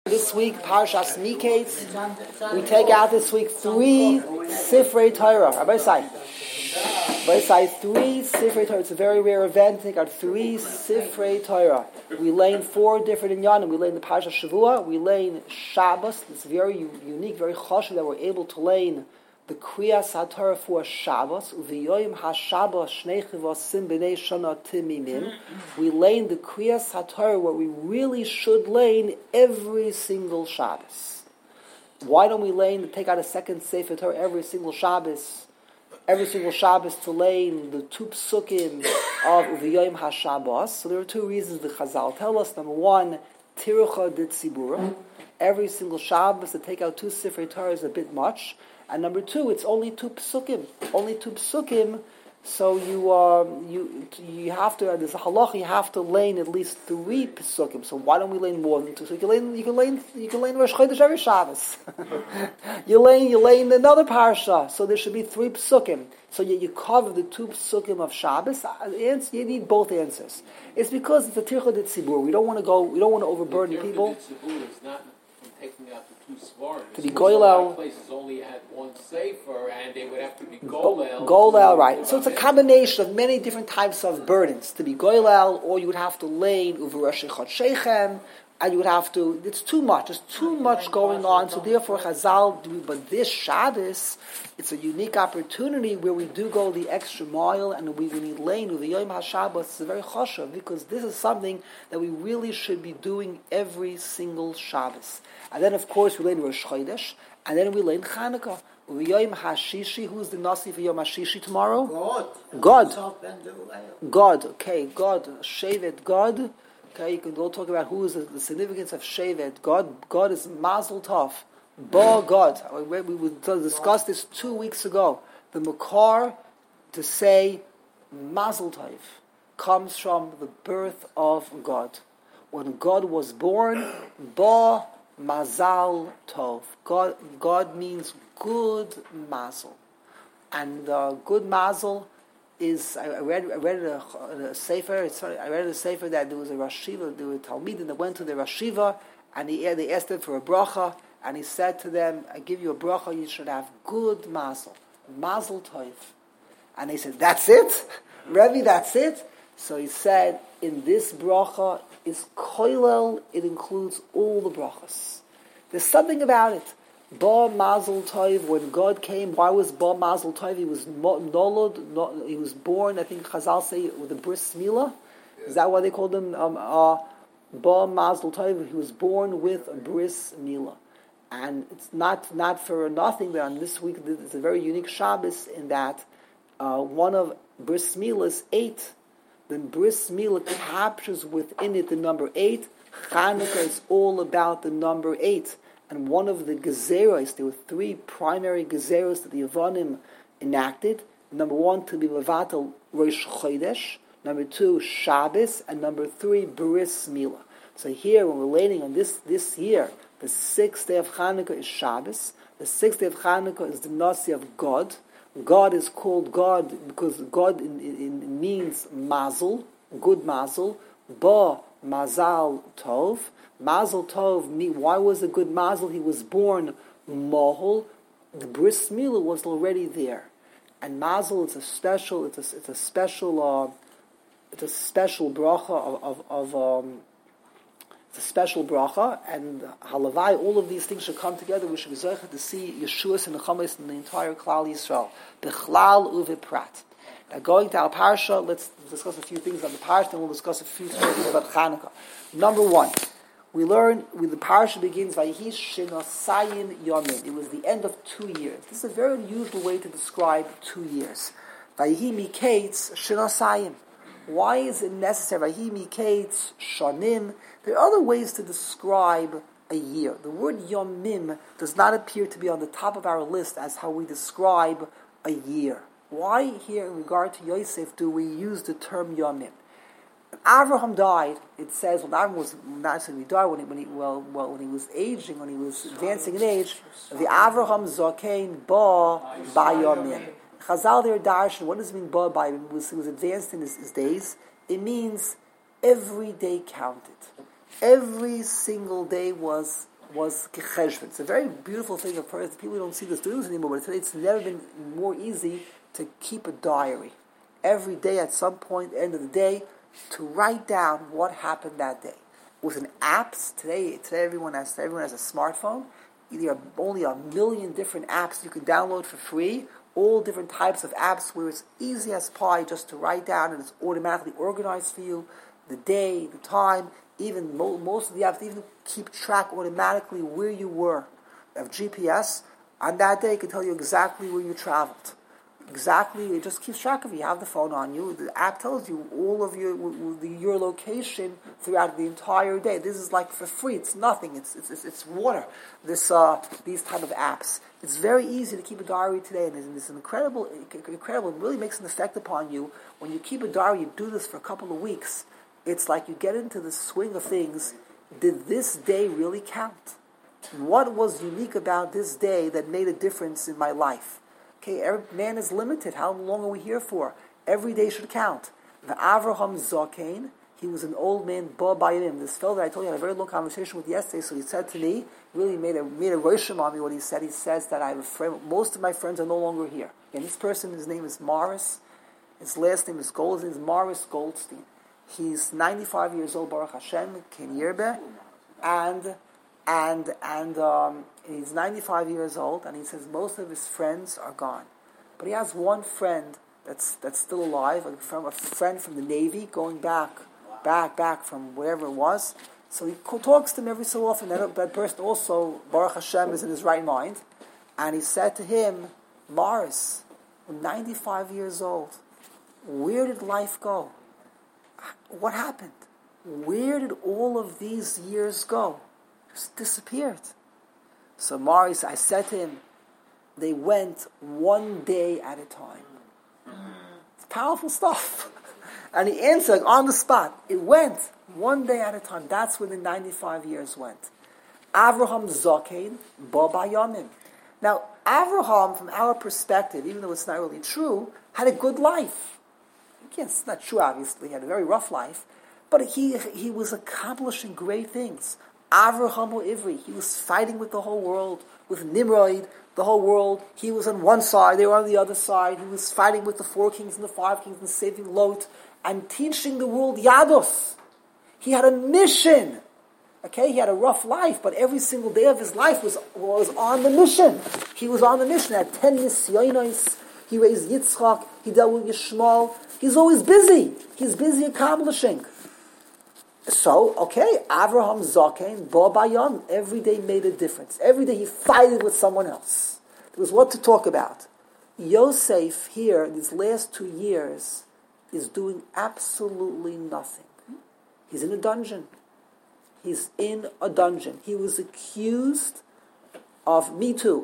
This week, Parshas Miketz, we take out this week 3 Sifrei Torah. Rabbi Sai, 3 Sifrei Torah. It's a very rare event. Take out 3 Sifrei Torah. We lay in 4 different inyanim. We lay in the Parshas Shavua. We lay in Shabbos. It's very unique, very chashuv that we're able to lay in the Kriyas HaTorah for Shabbos. Uviyoyim HaShabbos Shnei Chivasim B'nei Shana Timimim. We lay in the Kriyas HaTorah where we really should lay in every single Shabbos. Why don't we lay in, take out a second Sefer Torah every single Shabbos? Every single Shabbos to lay in the 2 psukim of Uviyoyim HaShabbos. So there are 2 reasons the Chazal tell us. Number 1, Tirucha de Tzibura. Every single Shabbos to take out 2 Sifrei Torah is a bit much. And number 2, it's only 2 psukim. Only 2 psukim. So you have to. There's a halach. You have to lay in at least 3 psukim. So why don't we lay in more than 2? So you can lay in Rosh Chodesh every Shabbos. you lay in another parsha. So there should be 3 psukim. So you cover the 2 psukim of Shabbos. You need both answers. It's because it's a tircha de tzibur. We don't want to overburden people. Taking out the 2 svarim. To be goylel. Places only had 1 sefer, and they would have to be goylel. Goylel, right. So it's a combination of many different types of burdens. To be goylel, or you would have to lay in uverosh sheichem, and you would have to. It's too much. There's too much going on. So therefore, Chazal. But this Shabbos, it's a unique opportunity where we do go the extra mile, and we need lay in Uviyoyim HaShabbos. It's very chashuv because this is something that we really should be doing every single Shabbos. And then, of course, we lay in Rosh Chodesh, and then we lay in Chanukah. Uviyoyim HaShishi. Who's the Nasi for Yom HaShishi tomorrow? God. Okay, God. Shevet God. Okay, you can go talk about who is the significance of Shevet. God is Mazel Tov. Ba God. We discussed this 2 weeks ago. The Makar to say Mazel Tov comes from the birth of God. When God was born, Ba Mazal Tov. God means good Mazel. And good Mazel is, I read a sefer. I read a sefer that there was a rashiva, there were talmidim that went to the rashiva, and they asked him for a bracha, and he said to them, "I give you a bracha. You should have good mazel, mazel tov." And they said, "That's it, Rebbe. That's it." So he said, "In this bracha is koilel. It includes all the brachas. There's something about it." Ba Mazel Tov, when God came, why was Ba Mazel Tov? He was nolod, he was born, I think Chazal say, with a bris milah. Is that why they called him Ba Mazel Tov? He was born with a bris milah. And it's not for nothing that on this week, it's a very unique Shabbos in that one of bris milah is 8. Then bris milah captures within it the number 8. Chanukah is all about the number 8. And one of the gezeros, there were 3 primary gezeros that the Yevonim enacted. Number 1, to be levatel Rosh Chodesh. Number 2, Shabbos. And number 3, Bris Milah. So here, when we're laying on this year, the 6th day of Chanukah is Shabbos. The 6th day of Chanukah is the Nasi of God. God is called God because God in means Mazel, good Mazel. Ba Mazal Tov. Mazel Tov, why was it good Mazel? He was born Mohol. The Bris Milah was already there. And Mazel is a special bracha it's a special bracha, and halavai, all of these things should come together. We should be zeicha to see Yeshuas and Nechamis in the entire Klal Yisrael. Bechlal uviprat. Now going to our parsha, let's discuss a few things on the parsha, and we'll discuss a few things about Chanukah. Number 1. We learn, the parsha begins, Vayihi Shinosayim Yomim. It was the end of 2 years. This is a very unusual way to describe 2 years. Vayihi Miketz Shinosayim. Why is it necessary? Vayihi Miketz Shonim. There are other ways to describe a year. The word Yomim does not appear to be on the top of our list as how we describe a year. Why here in regard to Yosef do we use the term Yomim? Avraham died. It says when Avraham was not necessarily died when he was aging, when he was advancing in age. The Avraham Zakein Ba Bayomim. Chazal there darshan. What does it mean Ba Bayomim? He was advanced in his days. It means every day counted. Every single day was was Cheshvan. It's a very beautiful thing. Of course, people don't see this doing this anymore, but today it's never been more easy to keep a diary. Every day, at some point, end of the day, to write down what happened that day. With an apps, today everyone has a smartphone. There are only 1 million different apps you can download for free. All different types of apps where it's easy as pie just to write down, and it's automatically organized for you. The day, the time, even most of the apps even keep track automatically where you were. You have GPS. On that day, it can tell you exactly where you traveled. Exactly, it just keeps track of you. You have the phone on you. The app tells you all of your location throughout the entire day. This is like for free. It's nothing. It's water. These type of apps. It's very easy to keep a diary today, and it's incredible. It really makes an effect upon you when you keep a diary. You do this for a couple of weeks. It's like you get into the swing of things. Did this day really count? What was unique about this day that made a difference in my life? Okay, every man is limited. How long are we here for? Every day should count. The Avraham Zokain, he was an old man, Ba Bayim. This fellow that I told you I had a very long conversation with yesterday, so he said to me, really made a roshim on me what he said. He says that I have a friend, most of my friends are no longer here. And this person, his name is Morris. His last name is Goldstein. His name is Morris Goldstein. He's 95 years old, Baruch Hashem, Ken Yirbe, and he's 95 years old, and he says most of his friends are gone. But he has one friend that's still alive, a friend from the Navy, going back from wherever it was. So he talks to him every so often. That person also, Baruch Hashem, is in his right mind. And he said to him, Morris, I'm 95 years old. Where did life go? What happened? Where did all of these years go? Just disappeared. So Morris, I said to him, they went one day at a time. It's powerful stuff. And he answered on the spot. It went one day at a time. That's where the 95 years went. Avraham Zokain, Ba Bayamim. Now, Avraham, from our perspective, even though it's not really true, had a good life. Again, it's not true, obviously. He had a very rough life. But he was accomplishing great things. Avraham Ivri, he was fighting with the whole world, with Nimrod, the whole world. He was on one side, they were on the other side. He was fighting with the 4 kings and the 5 kings and saving Lot and teaching the world Yadus. He had a mission. Okay, he had a rough life, but every single day of his life was on the mission. He was on the mission. He had 10 nisyonos. He raised Yitzchak. He dealt with Yishmael. He's always busy. He's busy accomplishing. So, okay, Avraham Zokain, Ba Bayam, every day made a difference. Every day he fought with someone else. There was what to talk about. Yosef here, these last 2 years, is doing absolutely nothing. He's in a dungeon. He's in a dungeon. He was accused of Me Too.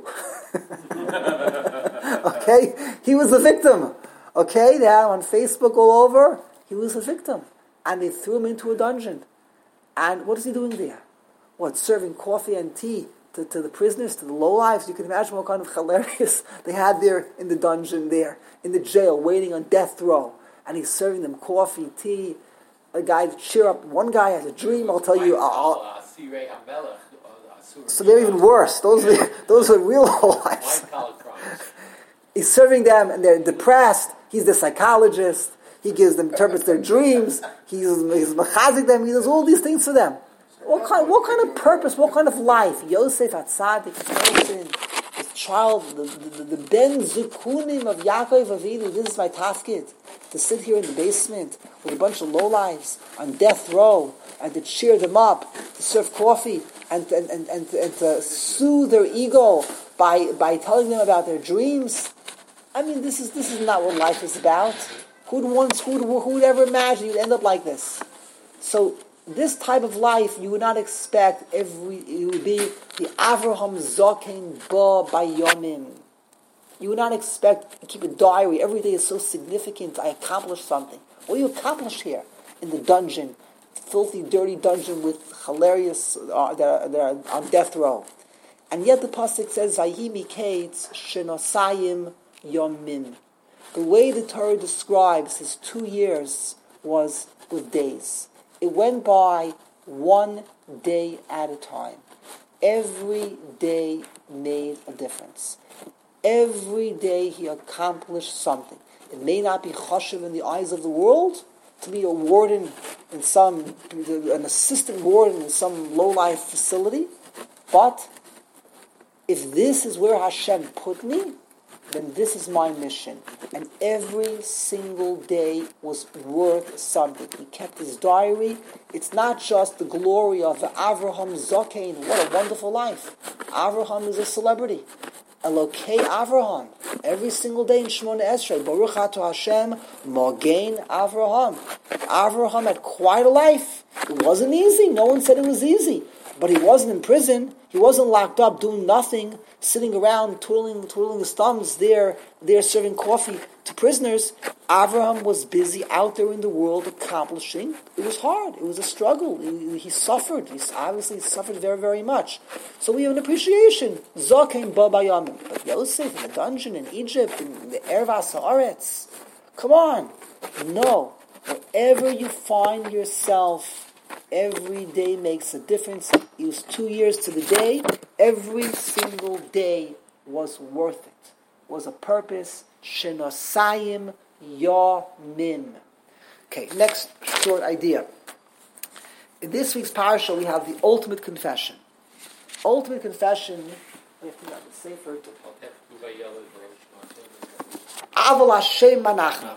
Okay? He was a victim. Okay? They had him on Facebook all over. He was a victim. And they threw him into a dungeon. And what is he doing there? What, serving coffee and tea to the prisoners, to the lowlifes? You can imagine what kind of hilarious they had there in the dungeon there, in the jail, waiting on death row. And he's serving them coffee, tea. A guy to cheer up. One guy has a dream, I'll tell you. So they're even worse. Those are real lowlifes. He's serving them and they're depressed. He's the psychologist. He interprets their dreams. He's machazik them. He does all these things for them. What kind of purpose? What kind of life? Yosef Atzadik, his child, the Ben Zukunim of Yaakov Avinu. This is my tasket, to sit here in the basement with a bunch of lowlives on death row and to cheer them up, to serve coffee and to soothe their ego by telling them about their dreams. I mean, this is not what life is about. Who would ever imagine you'd end up like this? So this type of life you would not expect it would be the Avraham Zokain Ba Bayomim. You would not expect to keep a diary. Every day is so significant. I accomplished something. What do you accomplish here in the dungeon? Filthy, dirty dungeon with hilarious that are on death row. And yet the pasuk says, Vayhi miketz shenosayim yomim. The way the Torah describes his 2 years was with days. It went by 1 day at a time. every day made a difference. Every day he accomplished something. It may not be chashuv in the eyes of the world to be a warden in an assistant warden in some low-life facility, but if this is where Hashem put me, then this is my mission. And every single day was worth something. He kept his diary. It's not just the glory of Avraham Zokain. What a wonderful life. Avraham is a celebrity. Elokei Avraham. Every single day in Shemona Esrei, Baruch Ato Hashem, Mogain Avraham. Avraham had quite a life. It wasn't easy. No one said it was easy. But he wasn't in prison. He wasn't locked up doing nothing, sitting around twiddling his thumbs there serving coffee to prisoners. Avraham was busy out there in the world accomplishing. It was hard. It was a struggle. He suffered. He obviously suffered very, very much. So we have an appreciation. Zokein Baba Yamim. But Yosef in the dungeon in Egypt, in the Ervas Haaretz. Come on. No. Wherever you find yourself, every day makes a difference. It was 2 years to the day. Every single day was worth it. Was a purpose. Shenosayim Yomim. Okay, next short idea. In this week's parasha, we have the ultimate confession. Ultimate confession. We have to have the sefer. Aval Hashem Manachna.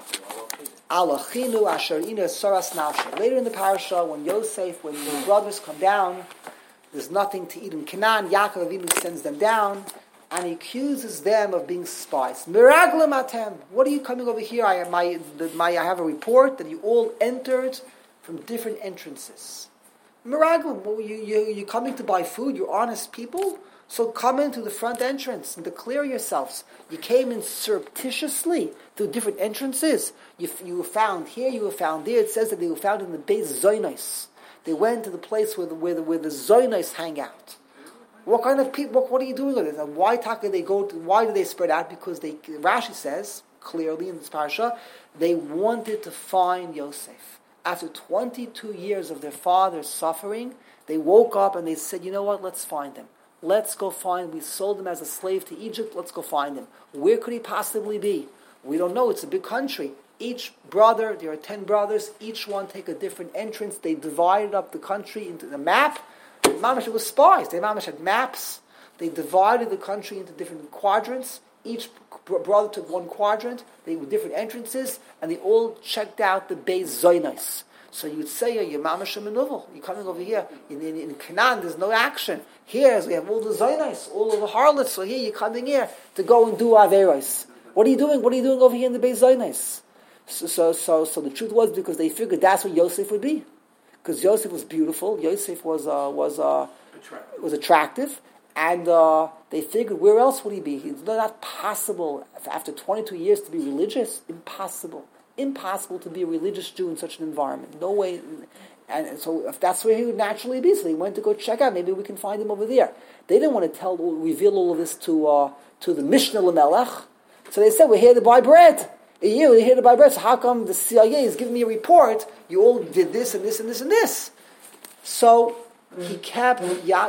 Alachinu asher ina soras nafshe. Later in the parasha, when the brothers come down, there's nothing to eat in Canaan. Yaakov Avinu sends them down, and he accuses them of being spies. Miraglim atem. What are you coming over here? I have a report that you all entered from different entrances. Miraglim. Well, you're coming to buy food. You're honest people. So come into the front entrance and declare yourselves. You came in surreptitiously through different entrances. You were found here, you were found there. It says that they were found in the Beis Zonos. They went to the place where the Zonos hang out. What kind of people? What are you doing with it? And why do they spread out? Because Rashi says clearly in this parasha, they wanted to find Yosef. After 22 years of their father's suffering, they woke up and they said, "You know what? Let's find him. Let's go find. We sold him as a slave to Egypt. Let's go find him. Where could he possibly be? We don't know. It's a big country. Each brother, there are 10 brothers. Each one take a different entrance. They divided up the country into the map. Mamash was spies. They Mamash had maps. They divided the country into different quadrants. Each brother took one quadrant. They were different entrances, and they all checked out the Beis Zonos. So you'd say, you're Mamash Menuvel. You're coming over here. In Canaan, there's no action. Here, we have all the Zonos, all of the harlots. So here, you're coming here to go and do Averos. What are you doing? What are you doing over here in the Beis Zonos? So the truth was because they figured that's where Yosef would be. Because Yosef was beautiful. Yosef was attractive. And they figured, where else would he be? It's not possible, after 22 years, to be religious. Impossible. Impossible to be a religious Jew in such an environment. No way. And so if that's where he would naturally be, so they went to go check out. Maybe we can find him over there. They didn't want to reveal all of this to the Mishnah L'Melech. So they said, we're here to buy bread. We're here to buy bread. So how come the CIA is giving me a report? You all did this and this and this and this. So he kept,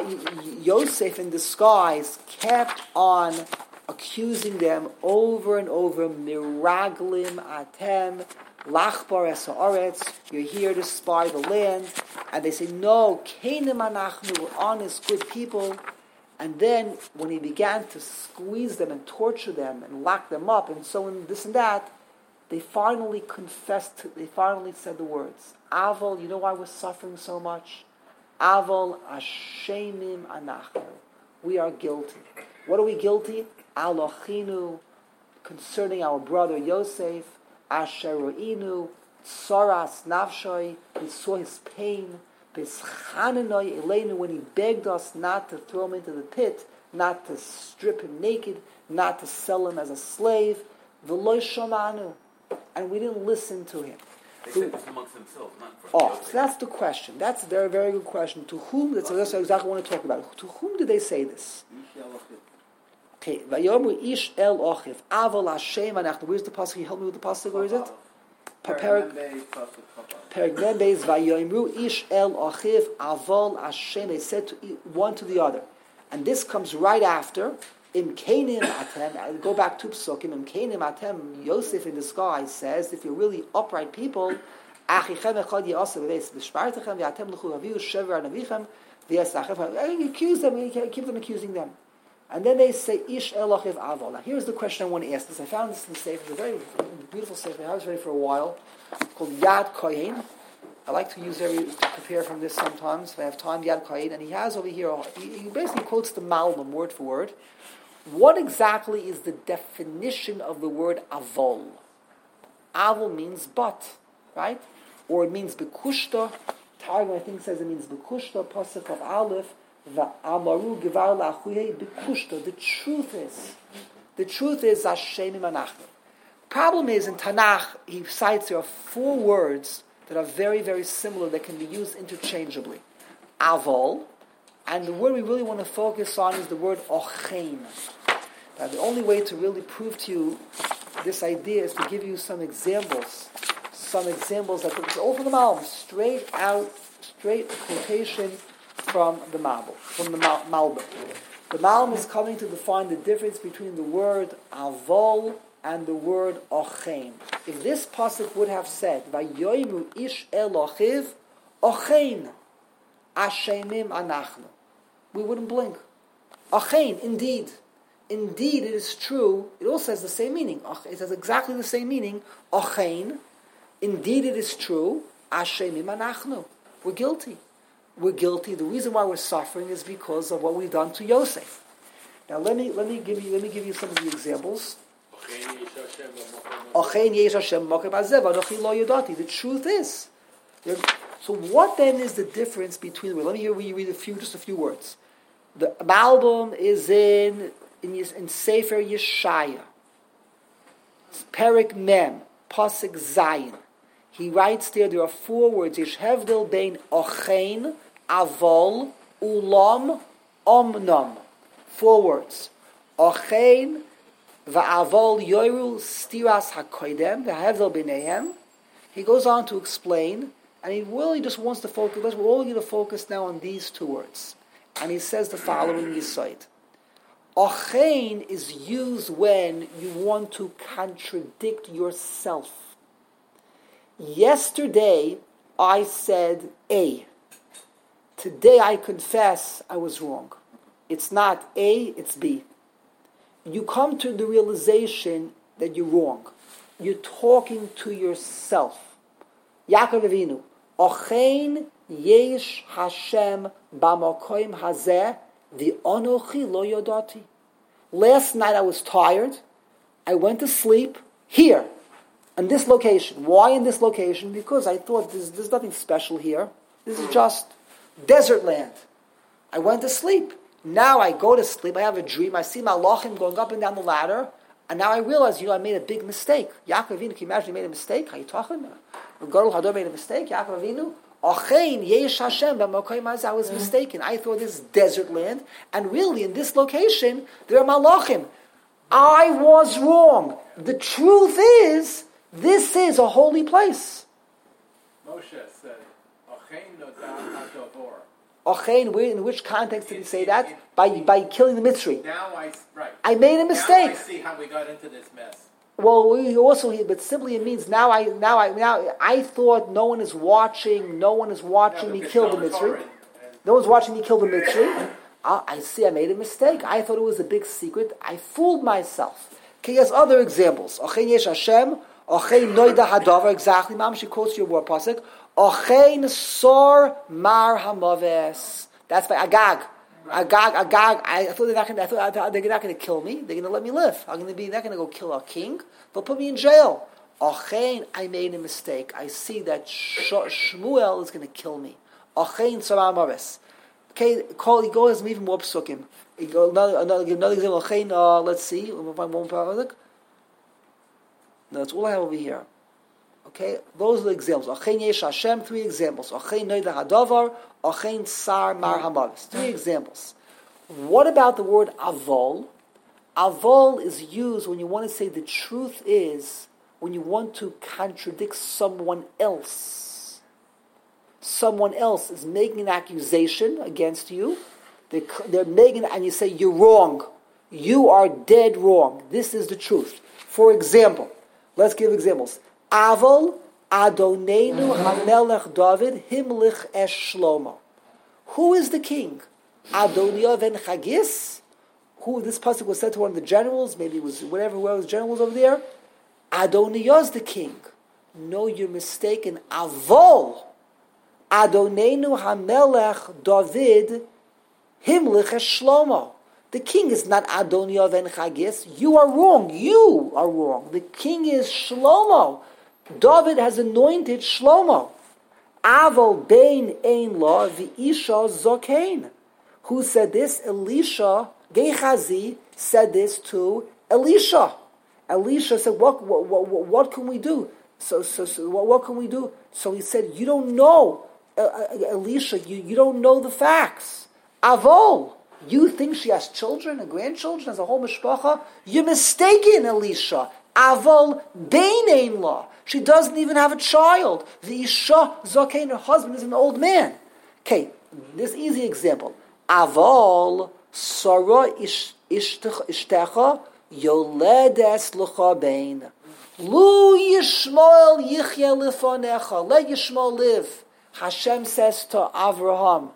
Yosef in disguise kept on accusing them over and over, Miraglim atem, lachbar es haaretz, you're here to spy the land. And they say, no, Kenim anachnu, we're honest, good people. And then when he began to squeeze them and torture them and lock them up and so on, this and that, they finally confessed, they finally said the words, Aval, you know why we're suffering so much? Aval ashemim anachnu. We are guilty. What are we guilty? Alochinu, concerning our brother Yosef, Asher Ro'inu, Tsaras Nafshoi, we saw his pain, Beschanenoi Elenu, when he begged us not to throw him into the pit, not to strip him naked, not to sell him as a slave, V'loi Shomanu, and we didn't listen to him. They said this amongst themselves, not from Yosef. So that's the question. That's a very, very good question. To whom, that's exactly what I want to talk about. To whom did they say this? Okay, Vayomu ish el ochiv aval Hashem anachnu. Where's the pasuk? Can you help me with the pasuk? Where is it? Perek Membeis Vayomru ish el ochiv aval Hashem. They said one to the other. And this comes right after Im Keinim Atem. I go back to Psukim. Im Keinim Atem. Yosef in the sky says, if you're really upright people, Achichem echad yaseh v'veis v'shpartechem v'atem l'chu avihu shever anavichem v'yasachem. You accuse them. You keep them accusing them. And then they say, Ish Elochiv Avol. Now here's the question I want to ask this. I found this in the Sefer. It's a very beautiful Sefer. I was ready for a while. It's called Yad Kohen. I like to prepare from this sometimes if I have time. Yad Kohen. And he has over here, he basically quotes the Malbim word for word. What exactly is the definition of the word Avol? Avol means but, right? Or it means Bekushta. Targum, I think, says it means Bekushta, Pasuk of Aleph. The truth is Hashem Imanachnu. Problem is in Tanakh he cites there are 4 words that are very, very similar that can be used interchangeably. Avol, and the word we really want to focus on is the word Ochein. Now the only way to really prove to you this idea is to give you some examples that all from the Malbim, straight quotation from the Malbim. The Malbim is coming to define the difference between the word Avol and the word Ochein. If this pasuk would have said, Vayoymu ish Elochiv Ochein Ashemim Anachnu, we wouldn't blink. Ochein, indeed it is true. It also has the same meaning. It has exactly the same meaning. Ochein, indeed it is true. Ashemim Anachnu, we're guilty. We're guilty. The reason why we're suffering is because of what we've done to Yosef. Now let me give you some of the examples. The truth is. So what then is the difference between? Let me read just a few words. The Malbim is in Sefer Yeshaya. It's Perek Mem, Pasuk Zayin. He writes there are 4 words. Yishhevdil bein Ochein, Avol, Ulam, Omnam. 4 words. Ochein, Va'avol Yoru, Stiras HaKoidem, V'hevdil beinehem. He goes on to explain, and he really just wants to focus, we're all going to focus now on these 2 words. And he says the following Yisod. Ochein is used when you want to contradict yourself. Yesterday, I said A. Today, I confess I was wrong. It's not A, it's B. You come to the realization that you're wrong. You're talking to yourself. Yaakov Avinu, Ochein yesh Hashem b'makom hazeh v'anochi lo yodati. Last night I was tired. I went to sleep here. In this location. Why in this location? Because I thought there's nothing special here. This is just desert land. I went to sleep. Now I go to sleep. I have a dream. I see Malachim going up and down the ladder. And now I realize, I made a big mistake. Yaakov Avinu, can you imagine he made a mistake? How you talking? Gadol Hador made a mistake. Yaakov Avinu. Ochein yesh Hashem b'makom hazeh. I was mistaken. I thought this is desert land. And really, in this location, there are Malachim. I was wrong. The truth is, this is a holy place. Moshe said, Ochein nodam hadavor. Ochein, in which context did he say that? By killing the Mitzri. Right. I made a mistake. Now I see how we got into this mess. Well, but simply it means now I thought no one is watching me kill the Mitzri. No one's watching me kill the Mitzri. I see I made a mistake. I thought it was a big secret. I fooled myself. Okay, yes, other examples. Ochein yesh Hashem. Ochein noida hadavar, exactly. Mam, she quotes your word pasuk. Ochein sor mar hamaves. That's by Agag. I thought they're not going to kill me. They're going to let me live. They're not going to go kill our king. They'll put me in jail. Ochein, I made a mistake. I see that Shmuel is going to kill me. Ochein sor mar hamaves. Okay, he goes even more psukim. Another example. Ochein, let's see. We'll find one pasuk. No, that's all I have over here. Okay, those are the examples. Ochein yesh Hashem, 3 examples. Ochein noida hadavar, ochein sar mar hamavis. 3 examples. What about the word avol? Avol is used when you want to say the truth is, when you want to contradict someone else. Someone else is making an accusation against you, They're making, and you say, you're wrong. You are dead wrong. This is the truth. For example, let's give examples. Avol Adonenu HaMelech David Himlich Esh Shlomo. Who is the king? Adoniah ben Chagis? Who this pasuk was said to one of the generals, maybe it was whoever was generals over there. Adoniah is the king. No, you're mistaken. Avol Adonenu HaMelech David Himlich Esh Shlomo. The king is not Adoniah ben Chagis. You are wrong. You are wrong. The king is Shlomo. David has anointed Shlomo. Avol bein ein la v'isha zokein. Who said this? Elisha, Gehazi, said this to Elisha. Elisha said, what can we do? So what can we do? So he said, you don't know, Elisha, you don't know the facts. Avol. You think she has children and grandchildren, has a whole mishpacha? You're mistaken, Elisha. Avol bein ein la. She doesn't even have a child. The isha zokein, her husband, is an old man. Okay, this easy example. Avol Sarah ishtecha yoledes l'cha bein. Lu Yishmael yichya lifanecha. Let Yishmael live. Hashem says to Avraham,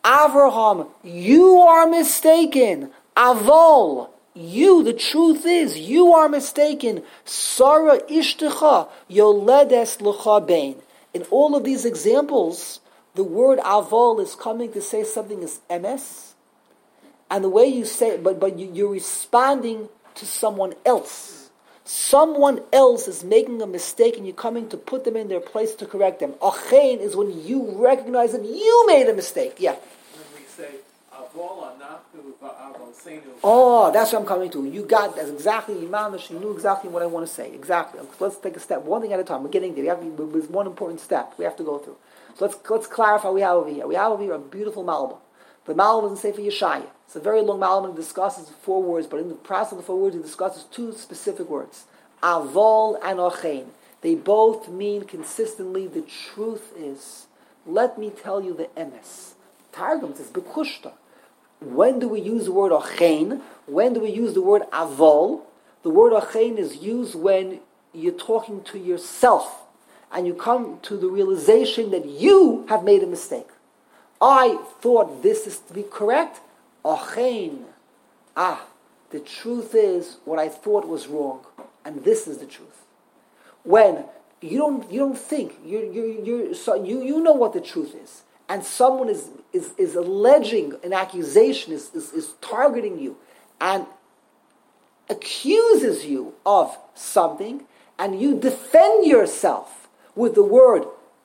you are mistaken. Avol, you, the truth is, you are mistaken. Sarah ishtecha yoledes l'cha bein. In all of these examples, the word avol is coming to say something is emes, and the way you say it, but you're responding to someone else. Someone else is making a mistake, and you're coming to put them in their place to correct them. Achein is when you recognize that you made a mistake. Yeah. When we say avol anachnu va'avol seinu. Oh, that's what I'm coming to. You got that's exactly Imamish. You knew exactly what I want to say. Exactly. Let's take a step, one thing at a time. We're getting there. There's one important step we have to go through. So let's clarify what we have over here. We have over here a beautiful Malbim. The Malbim doesn't say for Yeshaya. It's a very long Malbim. It discusses 4 words, but in the process of the 4 words, it discusses 2 specific words. Avol and Achein. They both mean consistently the truth is. Let me tell you the emes. Targum says bekushta. When do we use the word Achein? When do we use the word Avol? The word Achein is used when you're talking to yourself and you come to the realization that you have made a mistake. I thought this is to be correct. Achein. The truth is what I thought was wrong, and this is the truth. When you don't think you know what the truth is, and someone is alleging an accusation, is targeting you, and accuses you of something, and you defend yourself with the word.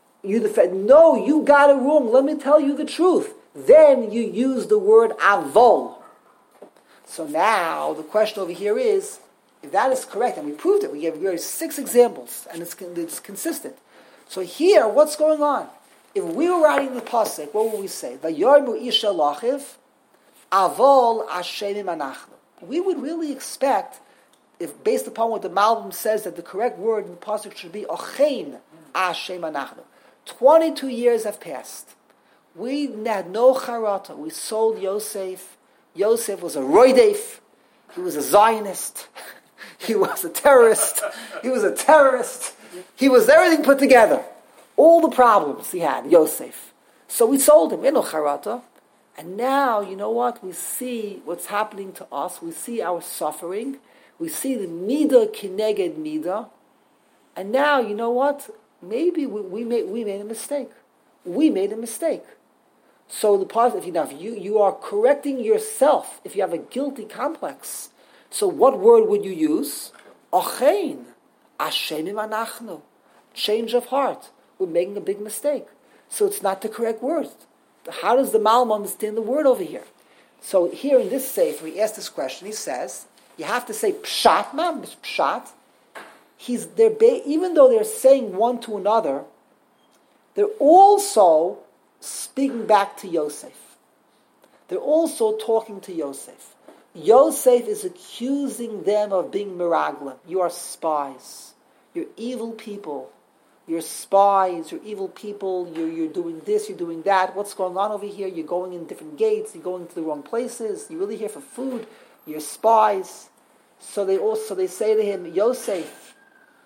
No, you got it wrong. Let me tell you the truth. Then you use the word avol. So now the question over here is, if that is correct, and we proved it, we gave 6 examples, and it's consistent. So here, what's going on? If we were writing the pasuk, what would we say? Vayarmu isha lachiv, avol ashemim anachnu. We would really expect, if based upon what the Malbim says, that the correct word in the pasuk should be achein ashem anachnu. 22 years have passed. We had no charata. We sold Yosef. Yosef was a roidef. He was a Zionist. He was a terrorist. He was everything put together. All the problems he had, Yosef. So we sold him. We had no charata. And now, you know what? We see what's happening to us. We see our suffering. We see the midah kineged midah. And now, you know what? Maybe we made a mistake. We made a mistake. So the part, if you are correcting yourself, if you have a guilty complex, so what word would you use? Achein, Ashemim anachnu, change of heart. We're making a big mistake. So it's not the correct word. How does the Malbim understand the word over here? So here in this sefer, he asked this question. He says, you have to say pshat, ma'am, pshat. Even though they're saying one to another, they're also speaking back to Yosef. They're also talking to Yosef. Yosef is accusing them of being miraglim. You are spies. You're evil people. You're spies, you're evil people, you're doing this, you're doing that. What's going on over here? You're going in different gates, you're going to the wrong places, you're really here for food, you're spies. So they say to him, Yosef,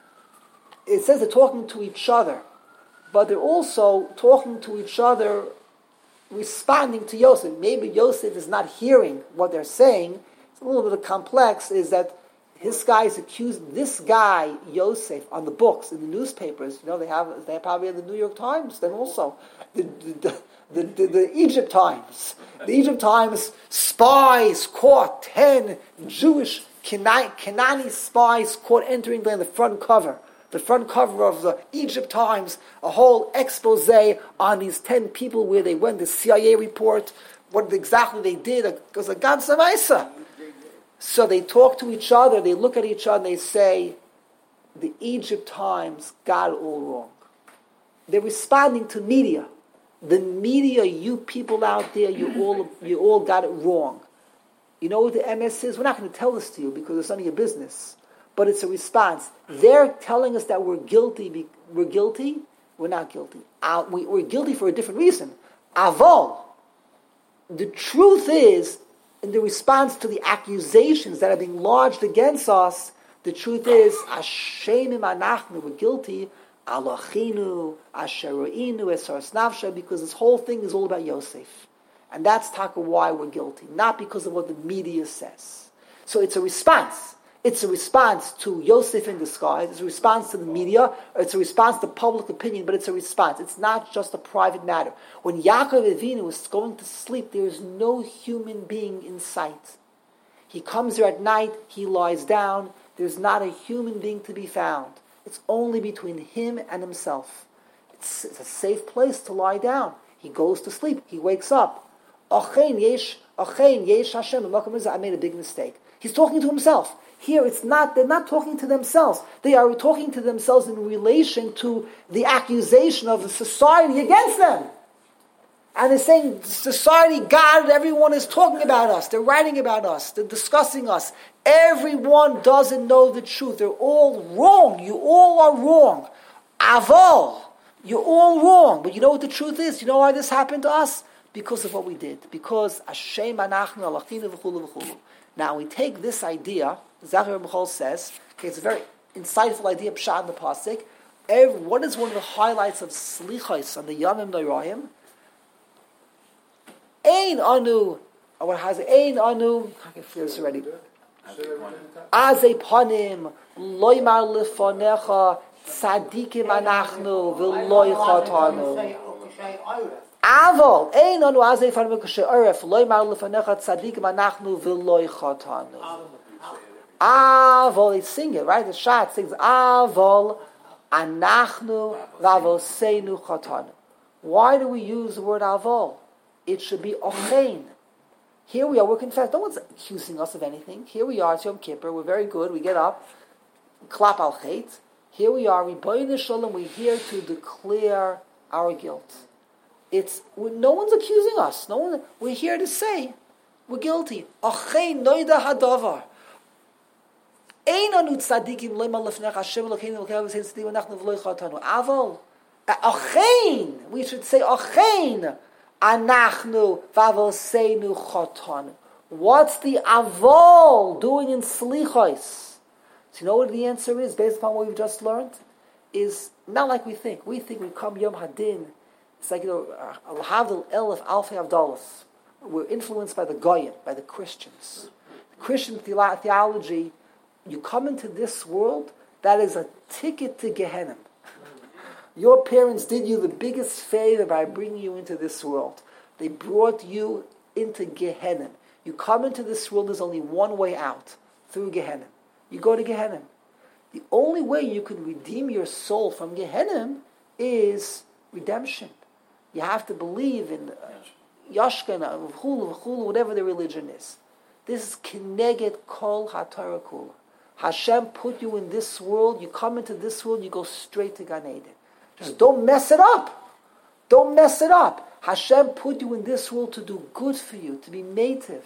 it says they're talking to each other, but they're also talking to each other, responding to Yosef. Maybe Yosef is not hearing what they're saying. It's a little bit complex, is that this guy is accused, this guy, Yosef, on the books, in the newspapers, they probably have the New York Times, then also the Egypt Times. The Egypt Times, spies caught, 10 Jewish Kenani spies caught entering the front cover. The front cover of the Egypt Times, a whole expose on these 10 people where they went, the CIA report, what exactly they did, because of God's Samaisa. So they talk to each other, they look at each other, and they say, the Egypt Times got it all wrong. They're responding to media. The media, you people out there, you all got it wrong. You know what the MS is? We're not going to tell this to you because it's none of your business. But it's a response. They're telling us that we're guilty. We're guilty. We're not guilty. We're guilty for a different reason. Aval. The truth is, in the response to the accusations that are being lodged against us, the truth is, Ashemim anachnu, we're guilty, Alachinu, Asheroinu, Esaras Nafsha, because this whole thing is all about Yosef. And that's taka why we're guilty, not because of what the media says. So it's a response. It's a response to Yosef in disguise. It's a response to the media. Or it's a response to public opinion, but it's a response. It's not just a private matter. When Yaakov Avinu was going to sleep, there is no human being in sight. He comes there at night, he lies down, there's not a human being to be found. It's only between him and himself. It's a safe place to lie down. He goes to sleep, he wakes up. Achein yesh Hashem, I made a big mistake. He's talking to himself. Here, they're not talking to themselves. They are talking to themselves in relation to the accusation of the society against them. And they're saying, society, God, everyone is talking about us. They're writing about us. They're discussing us. Everyone doesn't know the truth. They're all wrong. You all are wrong. Aval, you're all wrong. But you know what the truth is? You know why this happened to us? Because of what we did. Because Hashem anachnu alachinu v'chulu v'chulu. Now we take this idea, Zachar Michal says, it's a very insightful idea, Pshat in the Pasuk. What is one of the highlights of Slichos on the Yamim Noraim? Ein anu, what has it? Ein anu, I can feel this already. Azei panim, loymar lefonecha, tzadikim anachnu, v'loy chatanu. Aval, ein anu azei panim k'she oref, loymar lefonecha, tzadikim anachnu, v'loy chatanu. Aval, they sing it, right? The Shat sings, Aval, anachnu, v'avoseinu chatanu. Why do we use the word Aval? It should be Ochein. Here we are, we're confessed. No one's accusing us of anything. Here we are, it's Yom Kippur, we're very good, we get up, klap al chet. Here we are, Ribono Shel Olam, we're here to declare our guilt. No one's accusing us. We're here to say, we're guilty. Ochein noida hadavar. Ein anu tzadikim loymar lefnecha Hashem Elokeinu v'keinu v'seinu v'nachnu v'loy chatanu. Aval. Ochein. We should say Ochein. Anachnu v'avoseinu chatanu. What's the avol doing in slichos? So you know what the answer is, based upon what we've just learned? Is not like we think. We think we come Yom Hadin. It's like, Havdil Elef Alfei Avdalos. We're influenced by the Goyim, by the Christians. The Christian theology, you come into this world, that is a ticket to Gehenna. Your parents did you the biggest favor by bringing you into this world. They brought you into Gehenna. You come into this world, there's only one way out, through Gehenna. You go to Gehenna. The only way you can redeem your soul from Gehenna is redemption. You have to believe in Yashkana, whatever the religion is. This is Keneged Kol HaTorah Kula. Hashem put you in this world, you come into this world, you go straight to Gan Eden. Just don't mess it up. Don't mess it up. Hashem put you in this world to do good for you, to be native.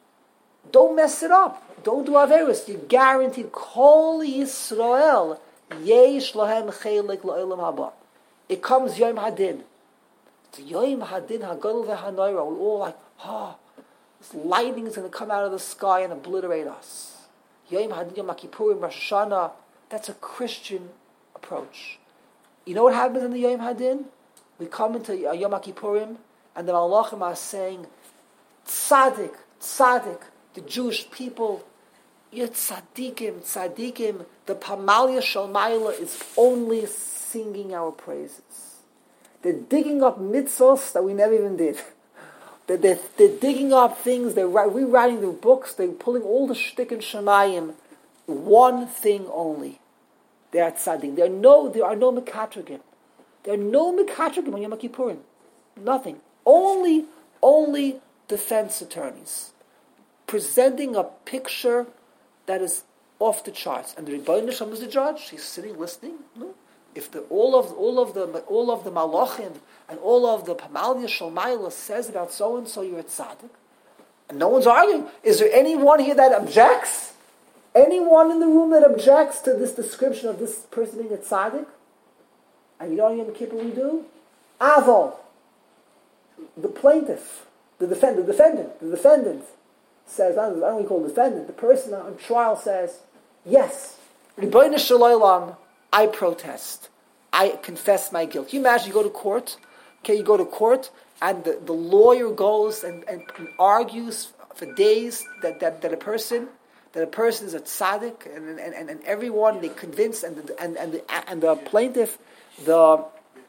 Don't mess it up. Don't do Averis. You're guaranteed. Kol Yisrael Yesh lahem chelik la'olam haba. It comes Yom Hadin. It's Yom Hadin hagadol v'hanoira. We're all like, this lightning is going to come out of the sky and obliterate us. Yom Hadin, Yom Kippurim, Rosh Hashanah. That's a Christian approach. You know what happens in the Yom Hadin? We come into Yom Kippurim, and the Malachim are saying, Tzaddik, Tzaddik, the Jewish people, you're tzaddikim, tzaddikim. The Pamalia Shalmaila is only singing our praises. They're digging up mitzvos that we never even did. They're digging up things, they're rewriting their books, they're pulling all the shtick in Shemayim. One thing only. They are tzaddik. There are no mekatrogim. There are no mekatrogim on Yom Kippurim. Nothing. Only defense attorneys. Presenting a picture that is off the charts. And the Rebbeinu Shalom is the judge. He's sitting, listening. No? If all of the malachim and all of the Pamalia Shalmaila says about so and so, you're a tzaddik, and no one's arguing. Is there anyone here that objects? Anyone in the room that objects to this description of this person being a tzaddik? And you know what Yom Kippur we do? Avol, the plaintiff, the defendant says, I don't know what you call defendant, the person on trial says, yes, Rebbeinu Shalom, I protest. I confess my guilt. Can you imagine you go to court? Okay, you go to court and the lawyer goes and argues for days that a person is a tzaddik and everyone they convince and the plaintiff, the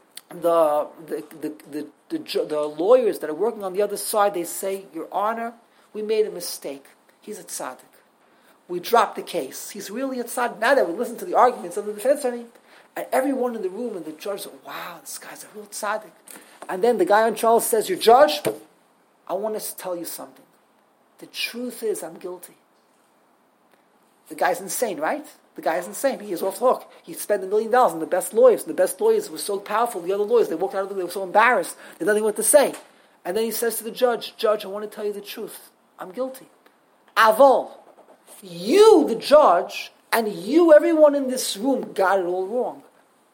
lawyers that are working on the other side, they say, Your Honor, we made a mistake. He's a tzaddik. We dropped the case. He's really a tzaddik. Now that we listen to the arguments of the defense attorney, and everyone in the room and the judge said, wow, this guy's a real tzaddik. And then the guy on trial says, Your judge, I want us to tell you something. The truth is I'm guilty. The guy's insane, right? The guy's insane. He is off the hook. He spent $1 million on the best lawyers. The best lawyers were so powerful. The other lawyers, they walked out of the they were so embarrassed. They had nothing what to say. And then he says to the judge, Judge, I want to tell you the truth. I'm guilty. Avol. You, the judge, and you, everyone in this room, got it all wrong.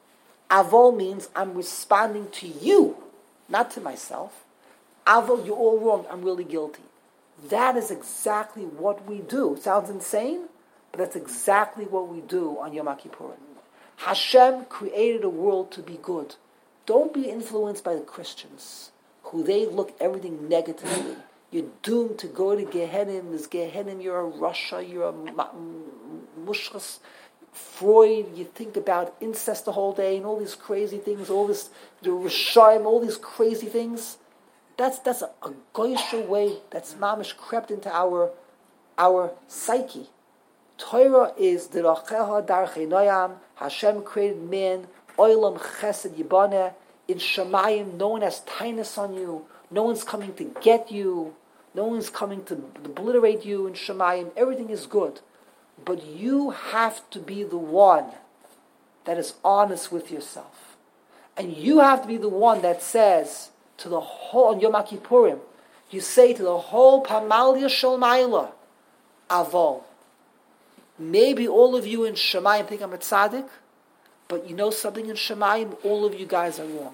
Avol means I'm responding to you, not to myself. Avol, you're all wrong. I'm really guilty. That is exactly what we do. It sounds insane, but that's exactly what we do on Yom Kippurim. Hashem created a world to be good. Don't be influenced by the Christians, who they look everything negatively. You're doomed to go to Gehenna. There's Gehenna, you're a Russia, you're a Mushkas, Freud, you think about incest the whole day and all these crazy things, all this, the Rishayim, all these crazy things. That's a goyish way, that's mamish crept into our psyche. Torah is the Racheha Darchei Noyam. Hashem created man, Oilam Chesed Yibane. In Shemayim, no one has tightness on you. No one's coming to get you. No one's coming to obliterate you in Shemayim. Everything is good. But you have to be the one that is honest with yourself. And you have to be the one that says to the whole, on Yom Kippurim, you say to the whole Pamalia Shalmaila, Avol. Maybe all of you in Shemayim think I'm a tzaddik, but you know something in Shemayim, all of you guys are wrong.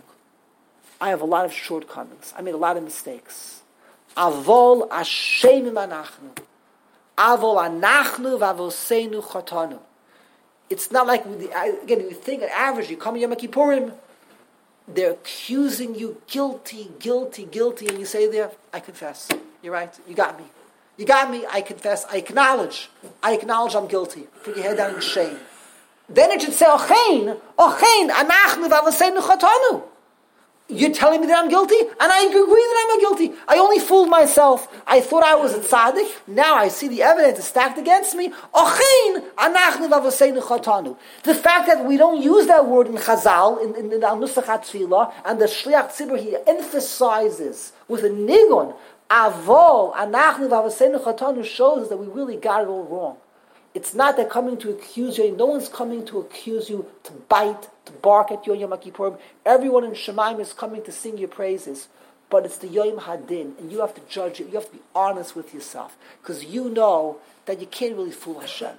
I have a lot of shortcomings. I made a lot of mistakes. Avol Ashemim Anachnu. Avol Anachnu Vavoseinu Chotanu. It's not like, again, you think on average, you come to Yom Kippurim, they're accusing you guilty, and you say there, I confess. You're right. You got me. I confess. I acknowledge I'm guilty. Put your head down in shame. Then it should say, Ochein, Anachnu Vavoseinu Chotanu. You're telling me that I'm guilty, and I agree that I'm guilty. I only fooled myself. I thought I was a tzaddik. Now I see the evidence is stacked against me. Ochein, anachnu v'avoseinu chatanu. The fact that we don't use that word in Chazal, in the Nusach HaTfilah, and the Shliach Tzibur, he emphasizes with a nigun, avol, anachnu v'avoseinu chatanu, shows that we really got it all wrong. It's not that coming to accuse you. No one's coming to accuse you, to bite, to bark at you on Yom Kippurim. Everyone in Shemaim is coming to sing your praises. But it's the Yom Hadin, and you have to judge it. You have to be honest with yourself. Because you know that you can't really fool Hashem.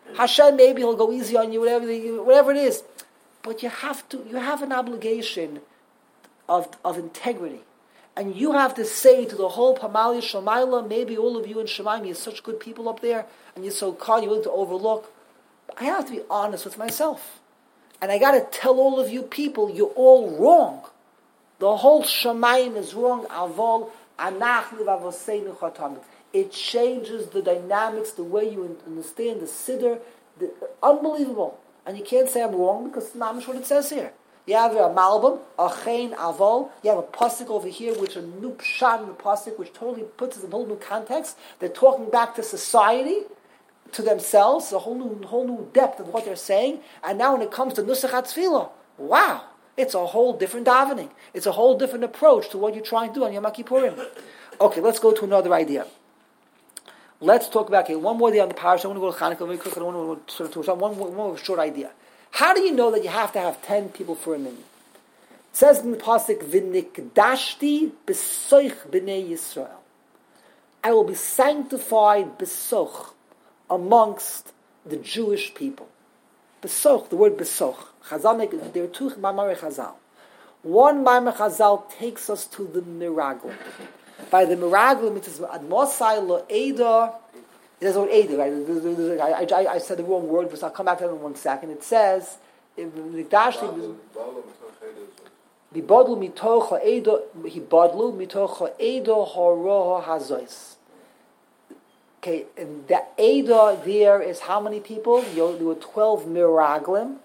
Hashem, maybe He'll go easy on you, whatever it is. But you have an obligation of integrity. And you have to say to the whole Pamalia Shemaila, maybe all of you in Shemaim, you're such good people up there, and you're so calm, you're willing to overlook. I have to be honest with myself. And I got to tell all of you people, you're all wrong. The whole Shemaim is wrong. Avol, anachnu v'avoseinu chatamim. It changes the dynamics, the way you understand the Siddur. Unbelievable. And you can't say I'm wrong because it's not what it says here. You have a malbim, a chen, avol. You have a pasuk over here, which a new pshat in the pasuk, which totally puts it in a whole new context. They're talking back to society, to themselves, a whole new depth of what they're saying. And now when it comes to nusach hatzfilah, wow, it's a whole different davening. It's a whole different approach to what you're trying to do on Yom Kippurim. Okay, let's go to another idea. Let's talk about one more day on the parasha. I want to go to Chanukah very quick. I want to one more short idea. How do you know that you have to have 10 people for a minyan? It says in the pasuk, "V'nikdashti b'soich b'nei Yisrael." I will be sanctified b'soch amongst the Jewish people. B'soch, the word b'soch. Chazal, there are two Maimar Chazal. One Maimar Chazal takes us to the Miraglim. By the Miraglim, it is Admosai lo Eda. It says what Eda, right? I said the wrong word, but I'll come back to that in 1 second. It says, Bibodlu mitocha Eda, Hibodlu mitocha Eda horoha hazois. Okay, and the Eda there is how many people? There were 12 Miraglim.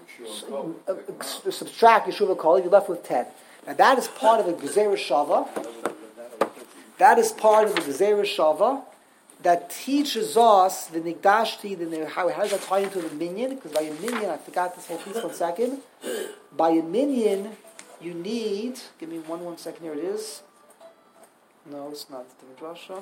Subtract Yeshuva Kol, you're left with 10. Now that is part of a Gezerah Shava. That is part of the Gezerah Shava that teaches us the Nigdashti, how does that tie into the minyan? Because by a minyan, I forgot this whole piece 1 second. By a minyan, you need, give me one second, here it is. No, it's not the Midrasha.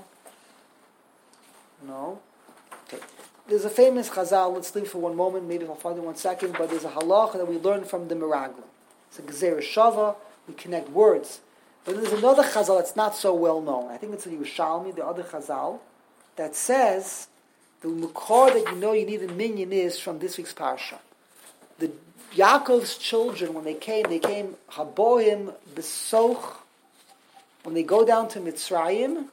No. Okay. There's a famous Chazal, let's leave for one moment, maybe I'll find it 1 second, but there's a halacha that we learn from the Miraglim. It's a Gezerah Shava, we connect words. But there's another Chazal that's not so well known. I think it's the Yerushalmi, the other Chazal, that says the Mukor that you know you need a minyan is from this week's Parsha. The Yaakov's children, when they came Haboim Besoch, when they go down to Mitzrayim,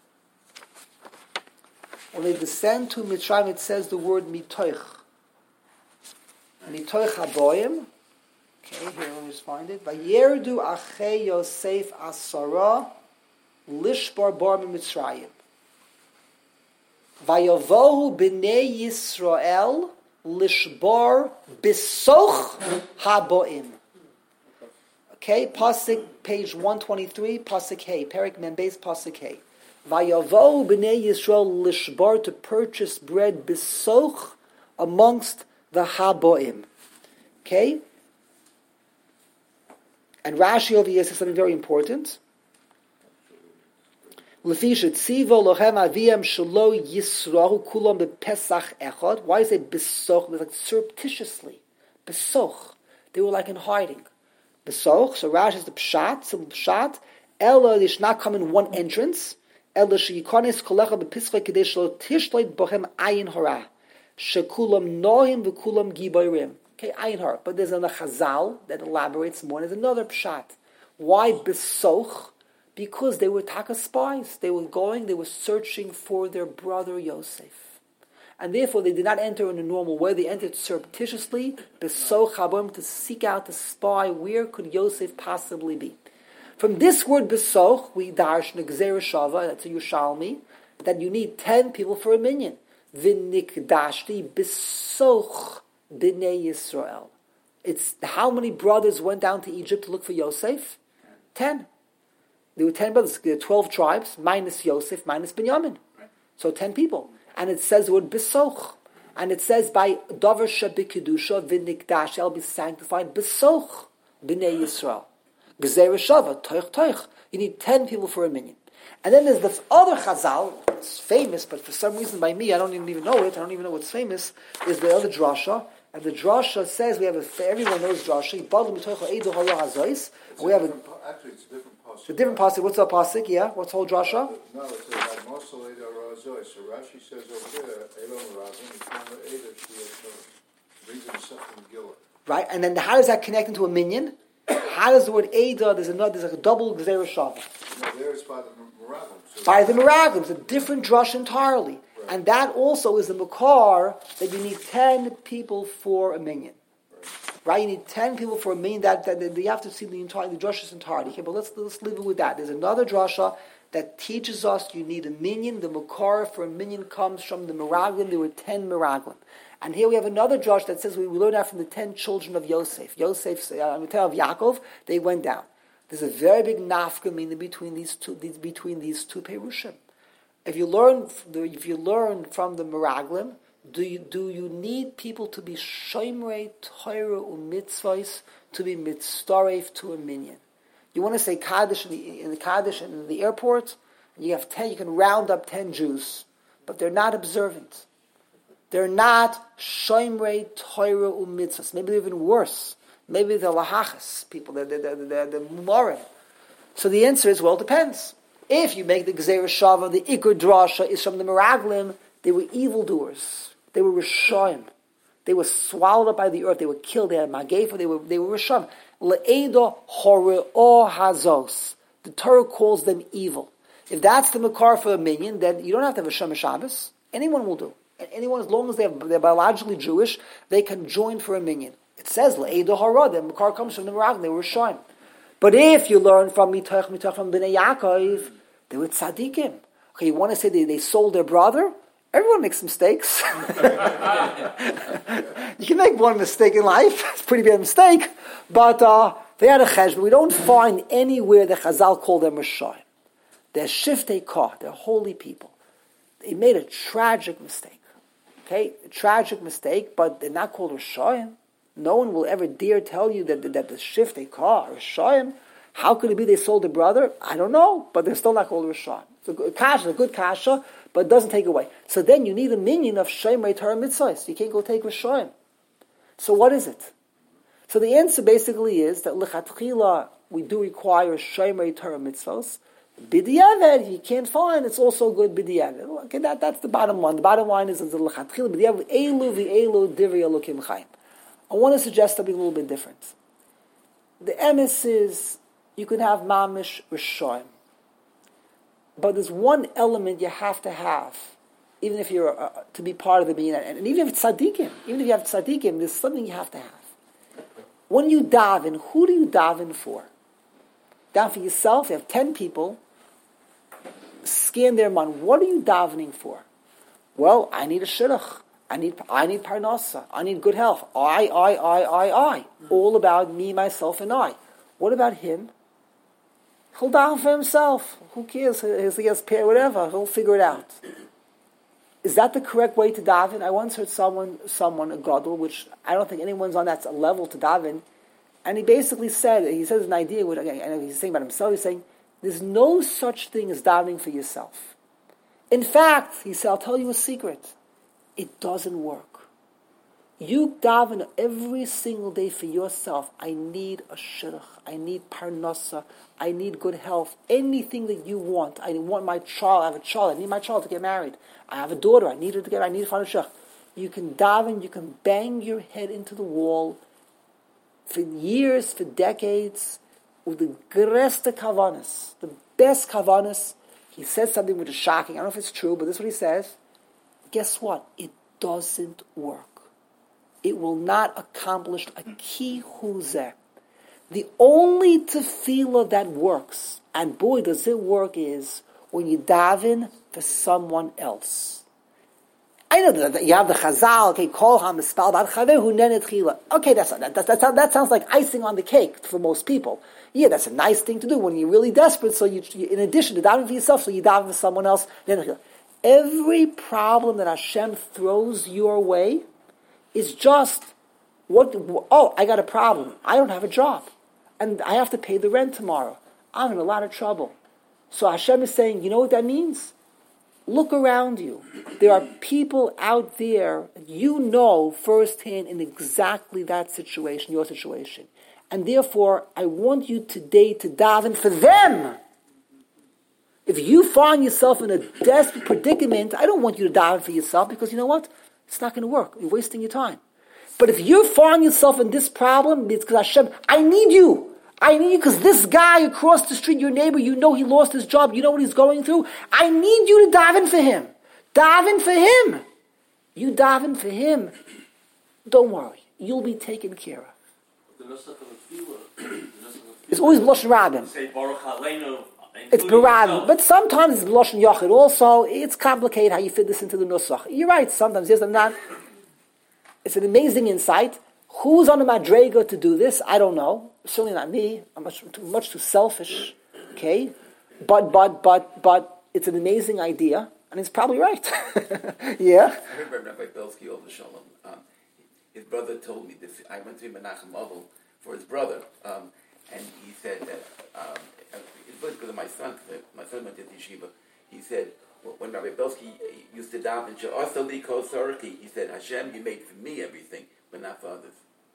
when they descend to Mitzrayim, it says the word mitoich. Mitoich Haboim. Okay, here, let me just find it. Vayerdu achei Yosef asara lishbar bar mitzrayim. Vayavohu b'nei Yisrael lishbar bisoch haboim. Okay, pasuk page 123, pasuk hey, Perik Membeis pasuk hey. Vayavohu b'nei Yisrael lishbar, to purchase bread bisoch amongst the haboim. Okay. And Rashi over here says something very important. Why is it besoch? Like surreptitiously. Besoch. They were like in hiding. Besoch. So Rashi is the pshat, simple pshat. Ella, they should not come in one entrance. Ella sheyikones kolecha bepischa kedei shelo tishloit bochem ayin hora. Shekulam nohim v'kulam gibayrim. Okay, ayin hora. But there's another chazal that elaborates more. There's another pshat. Why besoch? Because they were taka spies. They were searching for their brother Yosef. And therefore they did not enter in a normal way. They entered surreptitiously, besoch habom, to seek out, to spy, where could Yosef possibly be. From this word besoch, we darshan a Gezerah Shava, that's a Yerushalmi, that you need 10 people for a minyan. V'nikdashti besoch b'nei Yisrael. It's how many brothers went down to Egypt to look for Yosef? 10. There were 10 brothers. There were 12 tribes, minus Yosef, minus Binyamin. So 10 people. And it says the word besoch. And it says by Dover Shabikidusha v'nikdash, I'll be sanctified besoch b'nei Yisrael. Gezerah Shava, toich. You need 10 people for a minyan. And then there's this other chazal, it's famous, but for some reason by me, I don't even know it, I don't even know what's famous, is the other drasha. And the drasha says, everyone knows drasha, we have a... Actually, it's a different pasuk. The different pasuk. What's up pasuk? Yeah. What's whole drasha? No, it says like Moshe Eda Razoi. So Rashi says over there, Elon Razim, Ikama Eda Shiyot. Brings himself from Gillah. Right, and then how does that connect into a minion? How does the word Eda? There's a double Gzeira Shavah. No, there it's by the Meraglim. So By the Meraglim, it's a different drush entirely. Right. And that also is the Makar that you need 10 people for a minion. Right? You need 10 people for a minion. That you have to see the drush's entirety. Okay, but let's leave it with that. There's another drasha that teaches us you need a minion. The Makar for a minion comes from the Meraglim. There were 10 Meraglim. And here we have another drush that says we learn that from the 10 children of Yosef. Yosef's, of Yaakov, they went down. There's a very big nafka meaning between these two perushim. If you learn from the Meraglim, do you need people to be shomerei Torah u'mitzvos to be mitzdaref to a minyan? You want to say kaddish in the kaddish in the airport, and you have 10. You can round up 10 Jews, but they're not observant. They're not shomerei Torah u'mitzvos. Maybe even worse. Maybe they're lahachas people. They're mumarim. So the answer is, well, it depends. If you make the Gzeira Shavah, the Iker Drasha is from the Meraglim, they were evildoers. They were Rishoim. They were swallowed up by the earth. They were killed. They had Magefa. They were Rishoim. Le'eda Hore'o Hazos. The Torah calls them evil. If that's the Makar for a minion, then you don't have to have a Shem Shabbos. Anyone will do. Anyone, as long as they're biologically Jewish, they can join for a minion. It says Le'eda Hara. The Makar comes from the Meraglim. They were Rishoim. But if you learn from Mitoch from Bnei Yaakov, they were tzaddikim. Okay, you want to say they sold their brother? Everyone makes mistakes. You can make one mistake in life. It's a pretty bad mistake. But they had a chesh. But we don't find anywhere that Chazal called them Rishayim. They're shiftei kah. They're holy people. They made a tragic mistake. Okay? A tragic mistake, but they're not called Rishayim. No one will ever dare tell you that the shiftei kah are Rishayim. How could it be they sold their brother? I don't know, but they're still not called Rishon. It's a good kasha, but it doesn't take away. So then you need a minion of Shemerei Torah Mitzvos. You can't go take Rishon. So what is it? So the answer basically is that L'chatchila, we do require Shemerei Torah Mitzvos. B'diavad, if you can't find, it's also good B'diavad. Okay, that's the bottom line. The bottom line is the L'chatchila, B'diavad, Elu v'Elu Divrei Elokim Chaim. I want to suggest something a little bit different. The emes is, you can have mamish rishoim, but there's one element you have to have, even if you're to be part of the being, and even if it's tzaddikim, there's something you have to have. When you daven, who do you daven for? Daven for yourself. You have 10 people. Scan their mind. What are you davening for? Well, I need a shidduch. I need parnasa. I need good health. I. All about me, myself, and I. What about him? He'll daven for himself. Who cares? He has pair, whatever. He'll figure it out. Is that the correct way to daven? I once heard someone, a gadol, which I don't think anyone's on that level to daven, and he basically said an idea, which again, he's saying about himself, he's saying, there's no such thing as davening for yourself. In fact, he said, I'll tell you a secret. It doesn't work. You daven every single day for yourself. I need a shidduch. I need parnasa. I need good health. Anything that you want. I want my child. I have a child. I need my child to get married. I have a daughter. I need her to find a shidduch. You can daven. You can bang your head into the wall for years, for decades, with the gresta kavanas, the best kavanas. He says something which is shocking. I don't know if it's true, but this is what he says. Guess what? It doesn't work. It will not accomplish a ki huzeh. The only tefillah that works, and boy does it work, is when you daven for someone else. I know that you have the Chazal, okay, kol ha-mispal b'ad chaveru nenet chila. Okay, that sounds like icing on the cake for most people. Yeah, that's a nice thing to do when you're really desperate. So you in addition to davening for yourself, so you daven for someone else. Every problem that Hashem throws your way is just, I got a problem. I don't have a job. And I have to pay the rent tomorrow. I'm in a lot of trouble. So Hashem is saying, you know what that means? Look around you. There are people out there, you know firsthand in exactly that situation, your situation. and therefore I want you today to daven for them. If you find yourself in a desperate predicament, I don't want you to daven for yourself, because you know what? It's not going to work. You're wasting your time. But if you find yourself in this problem, it's because Hashem, I need you. I need you because this guy across the street, your neighbor, you know he lost his job, you know what he's going through. I need you to daven for him. Daven for him. You daven for him. Don't worry. You'll be taken care of. It's always B'lashon Rabin. It's Barad, but sometimes it's B'lashon Yachid also. It's complicated how you fit this into the Nusach. You're right, sometimes, yes, I'm not. It's an amazing insight. Who's on the Madrega to do this? I don't know. Certainly not me. I'm much too selfish. Okay? But it's an amazing idea, and it's probably right. Yeah? I remember Rabbi Belsky over Shalom. His brother told me this. I went to Menachem Avil for his brother, and he said that it was because of my son. My son went to yeshiva. He said when Rabbi Belsky used to daven She'asali Kol Sarki, he said, Hashem, you made for me everything, but not for others.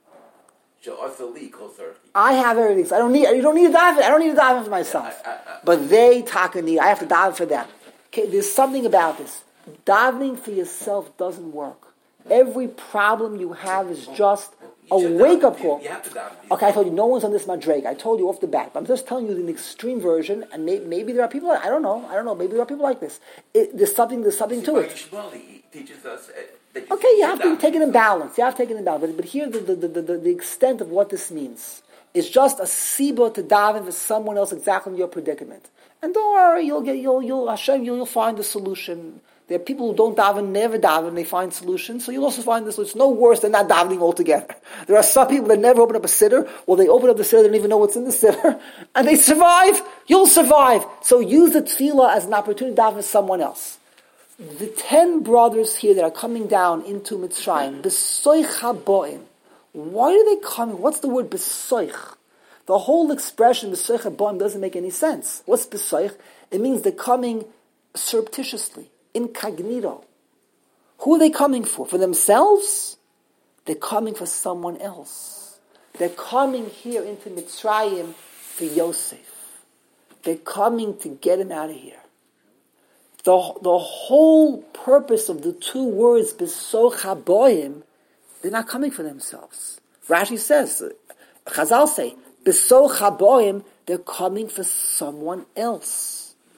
She'asali Kol Sarki. I have everything. So you don't need to daven. I don't need to daven for myself. But they taka need. I have to daven for them. Okay, there's something about this. Davening for yourself doesn't work. Every problem you have is just a wake-up call. You have to daven. Okay, I told you, no one's on this Madreg. I told you off the bat. But I'm just telling you the extreme version, and maybe there are people, I don't know. Maybe there are people like this. There's something to it. He teaches us that okay, you have to take it in balance. But here, the extent of what this means is just a siba to daven for someone else exactly in your predicament. And don't worry, you'll find the solution. There are people who don't daven, never daven, they find solutions. So you'll also find this. It's no worse than not davening altogether. There are some people that never open up a siddur, or they open up the siddur, they don't even know what's in the siddur, and they survive. You'll survive. So use the tefillah as an opportunity to daven for someone else. The 10 brothers here that are coming down into Mitzrayim, besoich haboim. Why are they coming? What's the word besoich? The whole expression besoich haboim doesn't make any sense. What's besoich? It means they're coming surreptitiously. Incognito. Who are they coming for? For themselves? They're coming for someone else. They're coming here into Mitzrayim for Yosef. They're coming to get him out of here. The whole purpose of the two words, Besoch haboim, they're not coming for themselves. Rashi says, Chazal say, Besoch haboim, they're coming for someone else.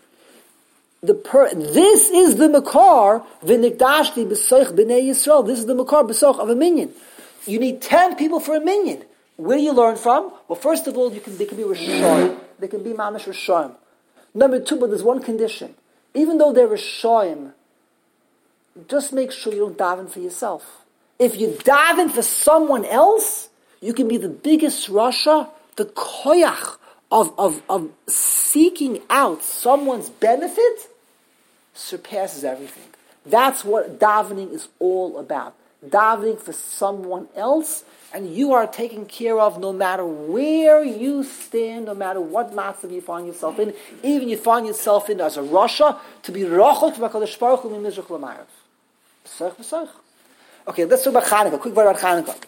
This is the makar v'nikdashti b'soich b'nei Yisrael. This is the makar b'soich of a minyan. You need 10 people for a minyan. Where do you learn from? Well, first of all, they can be Rishoyim. They can be Mamish Rishoyim. Number 2, but there's one condition. Even though they're Rishoyim, just make sure you don't daven for yourself. If you daven for someone else, you can be the biggest Rasha, the koyach of seeking out someone's benefit surpasses everything. That's what davening is all about. Davening for someone else, and you are taken care of no matter where you stand, no matter what matzav you find yourself in, even you find yourself in as a Rasha, to be rochot v'kadosh baruch hu mimizrach l'ma'arav. B'soich. Okay, let's talk about Chanukah. Quick word about Chanukah.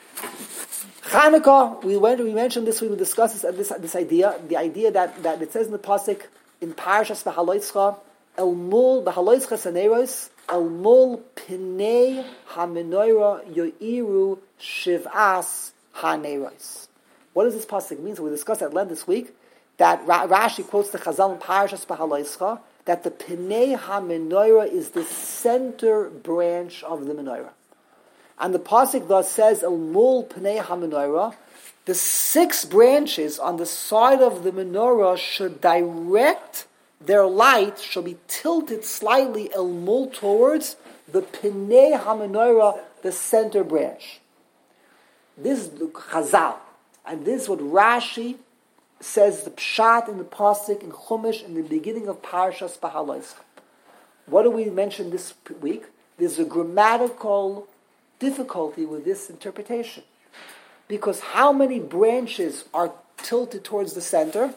Chanukah, we mentioned this week, we discussed this idea, the idea that it says in the pasuk in Parashas Behalotzcha, El mul Behalotzcha Saneros, El mul Pinei HaMenorah Yoiru Shiv'as HaNeros. What does this pasuk mean? So we discussed at length this week that Rashi quotes the Chazal in Parashas Behalotzcha that the Pinei HaMenorah is the center branch of the menorah. And the pasuk thus says, El mul pnei ha-menorah, the 6 branches on the side of the menorah should direct their light, shall be tilted slightly el mul towards the pnei ha-menorah, the center branch. This is the Chazal, and this is what Rashi says, the pshat in the pasuk in Chumash in the beginning of Parashas Behalotzcha. What do we mention this week? There's a grammatical difficulty with this interpretation. Because how many branches are tilted towards the center?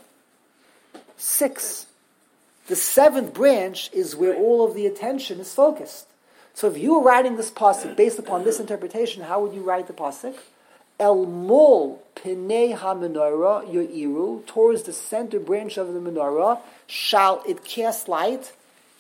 6. The 7th branch is where all of the attention is focused. So if you were writing this pasuk based upon this interpretation, how would you write the pasuk? El mol Pinei ha-menorah yo'iru, towards the center branch of the menorah, shall it cast light,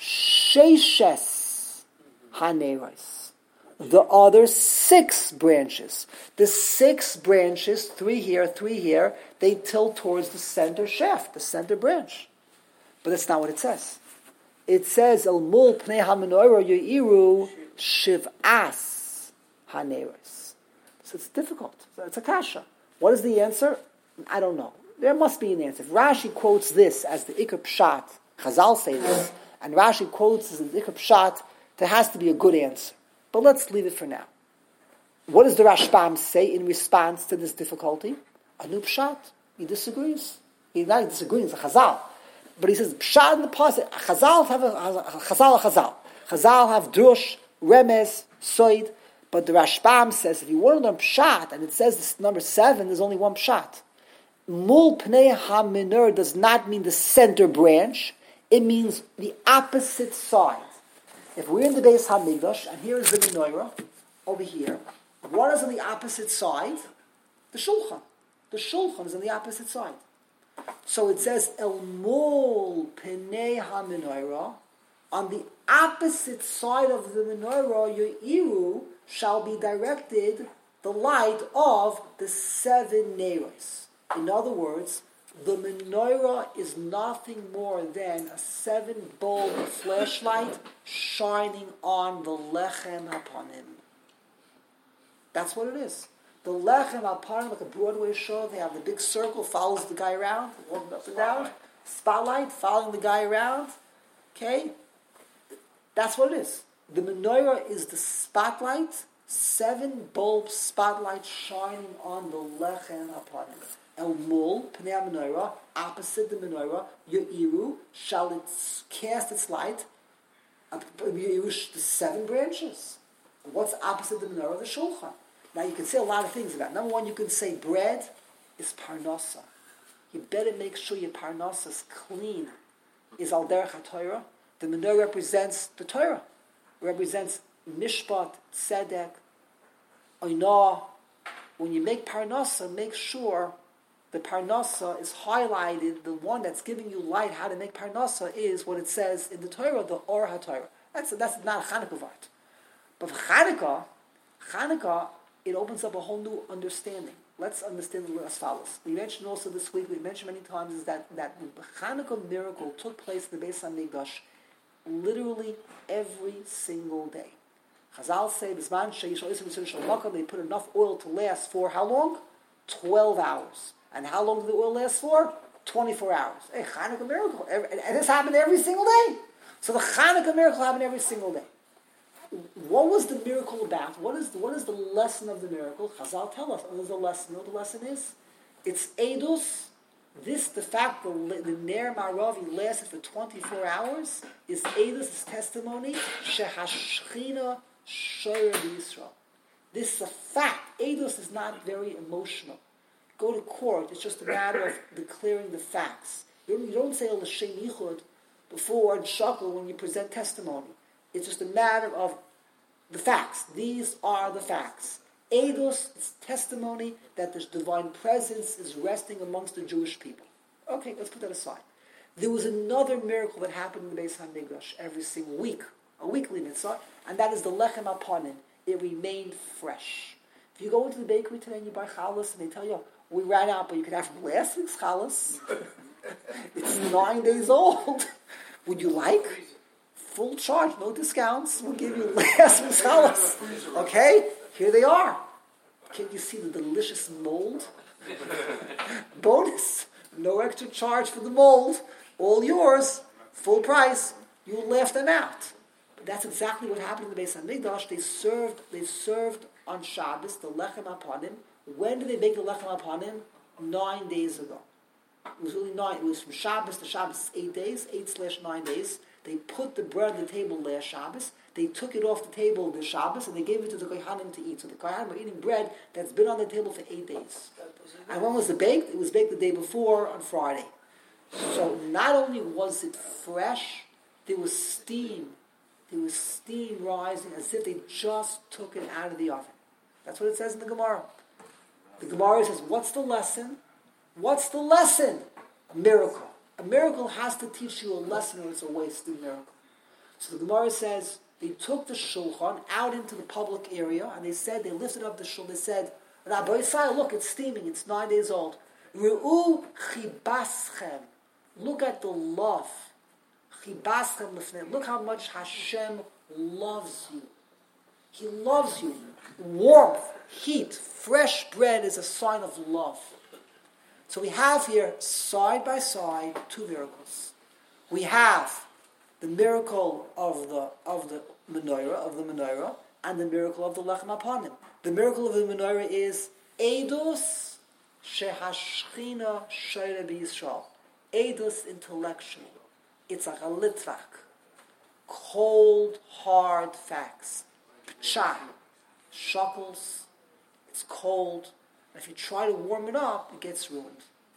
sheishes haneros, the other 6 branches. The 6 branches, 3 here, they tilt towards the center shaft, the center branch. But that's not what it says. It says, El mul Pnei ha-menorah yo'iru shiv'as haneros. So it's difficult. So it's a kasha. What is the answer? I don't know. There must be an answer. If Rashi quotes this as the Ikar Pshat, Chazal say this, and Rashi quotes this as the Ikar Pshat, there has to be a good answer. But let's leave it for now. What does the Rashbam say in response to this difficulty? A new Pshat. He disagrees. He's not disagreeing, it's a Chazal. But he says, Pshat in the Pasuk, Chazal have a Chazal. Chazal have Drush, Remez, Soid. But the Rashbam says, if you want to learn Pshat, and it says this number 7, there's only one Pshat. Mul Pnei ha-menorah does not mean the center branch. It means the opposite side. If we're in the Beis HaMikdash, and here is the menorah, over here, what is on the opposite side? The Shulchan. The Shulchan is on the opposite side. So it says, El Mul Pnei ha-menorah, on the opposite side of the menorah, Yo'iru, shall be directed the light of the 7 neiros. In other words, the menorah is nothing more than a 7-bulb flashlight shining on the lechem hapanim. That's what it is. The lechem hapanim, like a Broadway show, they have the big circle, follows the guy around, walking up and down, spotlight, following the guy around. Okay? That's what it is. The menorah is the spotlight, 7-bulb spotlight shining on the lechem hapanim. El mul, pnei ha-menorah, opposite the menorah, yo'iru, shall it cast its light, the 7 branches. What's opposite the menorah? The shulchan. Now you can say a lot of things about it. Number one, you can say bread is parnasa. You better make sure your parnasa is clean. Is al derech ha-Torah. The menorah represents the Torah. It represents mishpat, tzedek, oinah. When you make parnasa, make sure the parnasa is highlighted. The one that's giving you light how to make parnasa is what it says in the Torah, the Or HaTorah. That's not a Chanukah vart. But for Chanukah, it opens up a whole new understanding. Let's understand it as follows. We mentioned also this week, we mentioned many times, is that the Chanukah miracle took place in the Beis HaMikdash literally every single day. Chazal say, they put enough oil to last for how long? 12 hours. And how long did the oil last for? 24 hours. Hey, Chanukah miracle. And this happened every single day. So the Chanukah miracle happened every single day. What was the miracle about? What is the lesson of the miracle? Chazal tell us. What is the lesson? You know what the lesson is? It's Eidos. The fact that the Ner Maravi lasted for 24 hours is Eidos' testimony. Shehashchina Shoyer Yisrael. This is a fact. Eidos is not very emotional. Go to court. It's just a matter of declaring the facts. You don't say l'shem yichud before and shakel when you present testimony. It's just a matter of the facts. These are the facts. Eidos is testimony that the divine presence is resting amongst the Jewish people. Okay, let's put that aside. There was another miracle that happened in the Beis HaMikdash every single week, a weekly mitzvah, and that is the lechem hapanim. It remained fresh. If you go into the bakery today and you buy challah and they tell you, we ran out, but you can have from last week's challah. It's 9 days old. Would you like? Full charge, no discounts. We'll give you last week's challah. Okay? Here they are. Can you see the delicious mold? Bonus. No extra charge for the mold. All yours. Full price. You laugh them out. But that's exactly what happened in the Beis HaMikdash. They served on Shabbos the lechem hapanim. When did they make the lechem hapanim? 9 days ago. It was really 9. It was from Shabbos to Shabbos 8 days. 8/9 days. They put the bread on the table last Shabbos. They took it off the table this Shabbos and they gave it to the Kohanim to eat. So the Kohanim were eating bread that's been on the table for 8 days. And when was it baked? It was baked the day before on Friday. So not only was it fresh, there was steam. There was steam rising as if they just took it out of the oven. That's what it says in the Gemara. The Gemara says, what's the lesson? What's the lesson? A miracle. A miracle has to teach you a lesson or it's a wasted miracle. So the Gemara says, they took the shulchan out into the public area and they lifted up the shulchan, they said, Rabbi Yisrael, look, it's steaming, it's 9 days old. Re'u chibaschem. Look at the love. Chibaschem lefnei. Look how much Hashem loves you. He loves you. Warmth, heat, fresh bread is a sign of love. So we have here, side by side, two miracles. We have the miracle of the menorah, and the miracle of the lechem hapanim. The miracle of the menorah is Eidos shehashchina shoyre b'Yisrael. Eidos intellectual. It's like a litvak. Cold, hard facts. Pcha. Shuckles. It's cold. And if you try to warm it up, it gets ruined.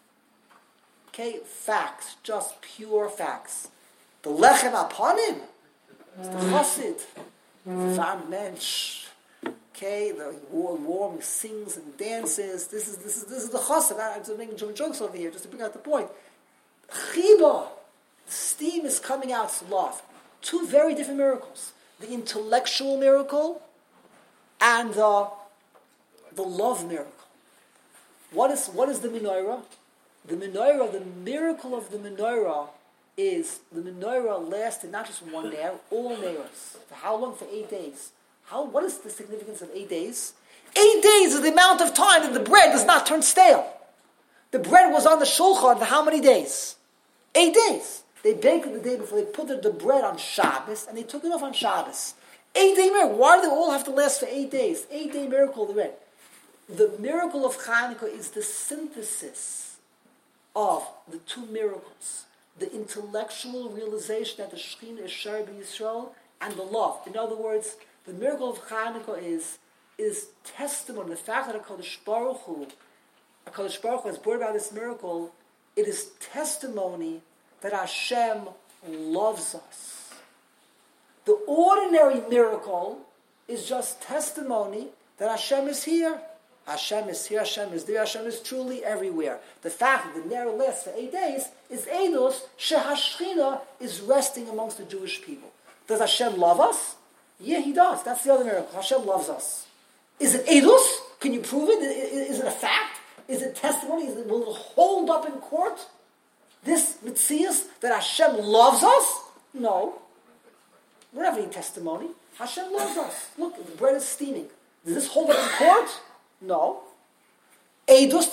Okay? Facts. Just pure facts. The lechem hapanim. It's the chassid. The mensch. Okay, the warm sings and dances. This is the chassid. I'm just making jokes over here just to bring out the point. Chiba, steam is coming out love. Two very different miracles: the intellectual miracle and the love miracle. What is the menorah? The miracle of the menorah is the menorah lasted not just one day, all neiros. For how long? For 8 days. What is the significance of 8 days? 8 days is the amount of time that the bread does not turn stale. The bread was on the shulchan for how many days? 8 days. They baked it the day before. They put the bread on Shabbos, and they took it off on Shabbos. 8-day miracle. Why do they all have to last for 8 days? 8-day miracle of the bread. The miracle of Chanukah is the synthesis of the two miracles. The intellectual realization that the Shekhinah is Shar b'Yisrael, and the love. In other words, the miracle of Chanukah is testimony. The fact that HaKadosh Baruch Hu has brought about this miracle, it is testimony that Hashem loves us. The ordinary miracle is just testimony that Hashem is here. Hashem is here, Hashem is there, Hashem is truly everywhere. The fact that the narrow lasts for 8 days is Eidos shehashchina is resting amongst the Jewish people. Does Hashem love us? Yeah, He does. That's the other miracle. Hashem loves us. Is it Eidos? Can you prove it? Is it a fact? Is it testimony? Will it hold up in court? This Metzias that Hashem loves us? No. We don't have any testimony. Hashem loves us. Look, the bread is steaming. Does this hold up in court? No. Eidos,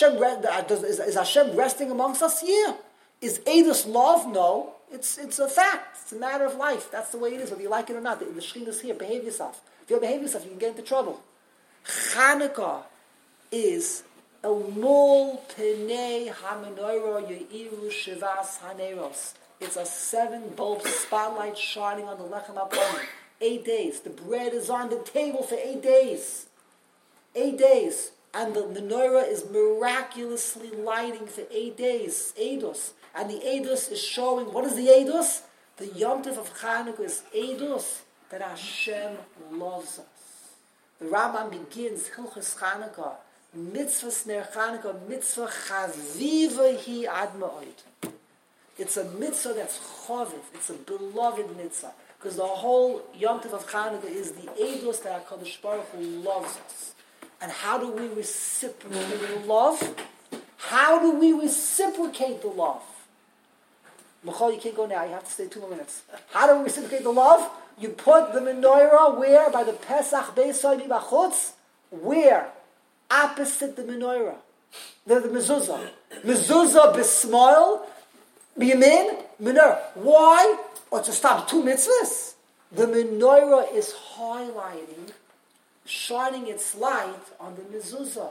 is Hashem resting amongst us? Yeah. Is Eidos love? No. It's a fact. It's a matter of life. That's the way it is, whether you like it or not. The Shekhinah is here. Behave yourself. If you don't behave yourself, you can get into trouble. Chanukah is El Mul Penei HaMenorah Ye'iru Shivas HaNeiros. It's a 7-bulb spotlight shining on the Lechem HaPanim. 8 days. The bread is on the table for 8 days. 8 days. And the menorah is miraculously lighting for 8 days. Eidos. And the Eidos is showing, what is the Eidos? The Yom Tov of Chanukah is Eidos, that Hashem loves us. The Rambam begins Hilchos Chanukah, Mitzvah Ner Chanukah, Mitzvah Chaviva Hi Ad Ma'od. It's a mitzvah that's chaviv. It's a beloved mitzvah. Because the whole Yom Tov of Chanukah is the Eidos that HaKadosh Baruch Hu loves us. And how do we reciprocate the love? How do we reciprocate the love? Michal, you can't go now. You have to stay 2 more minutes. How do we reciprocate the love? You put the menorah where? By the Pesach Beisai B'Chutz. Where? Opposite the menorah. The mezuzah. Mezuzah b'smoil. B'yamin. Menorah. Why? Or to stop 2 mitzvahs. The menorah is highlighting, shining its light on the mezuzah.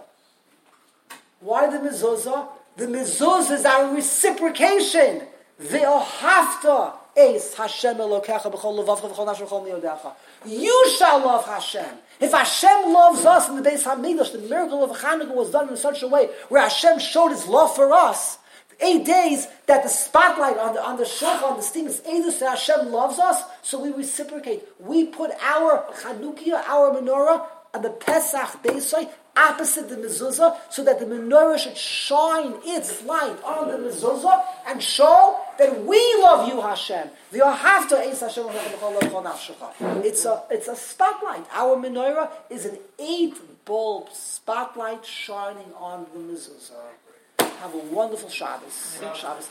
Why the mezuzah? The mezuzah is our reciprocation. Ve'ohavta es Hashem Elokecha b'chol levavcha v'chol nafshecha v'chol miyodecha. You shall love Hashem. If Hashem loves us in the Beis Hamikdash, the miracle of Chanukah was done in such a way where Hashem showed His love for us. 8 days that the spotlight on the shulchan, on the steam is Eidos that Hashem loves us, so we reciprocate. We put our Chanukia, our menorah, on the Pesach Beisai, opposite the mezuzah, so that the menorah should shine its light on the mezuzah and show that we love you, Hashem. It's a spotlight. Our menorah is an 8-bulb spotlight shining on the mezuzah. Have a wonderful Shabbos. Shabbos.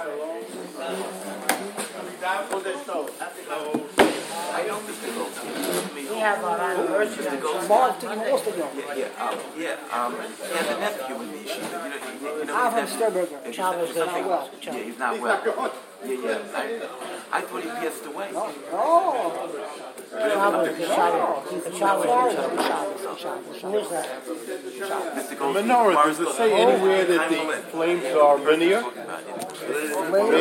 We have our anniversary. Mark, do you also know? He has a nephew in the yeshiva. Avram Sternberger. Shabbos is not well. Yeah, he's not well. I thought he passed away. Oh. Shabbos is Shabbos. Who is that? Menorah, does it say anywhere that the flames are linear?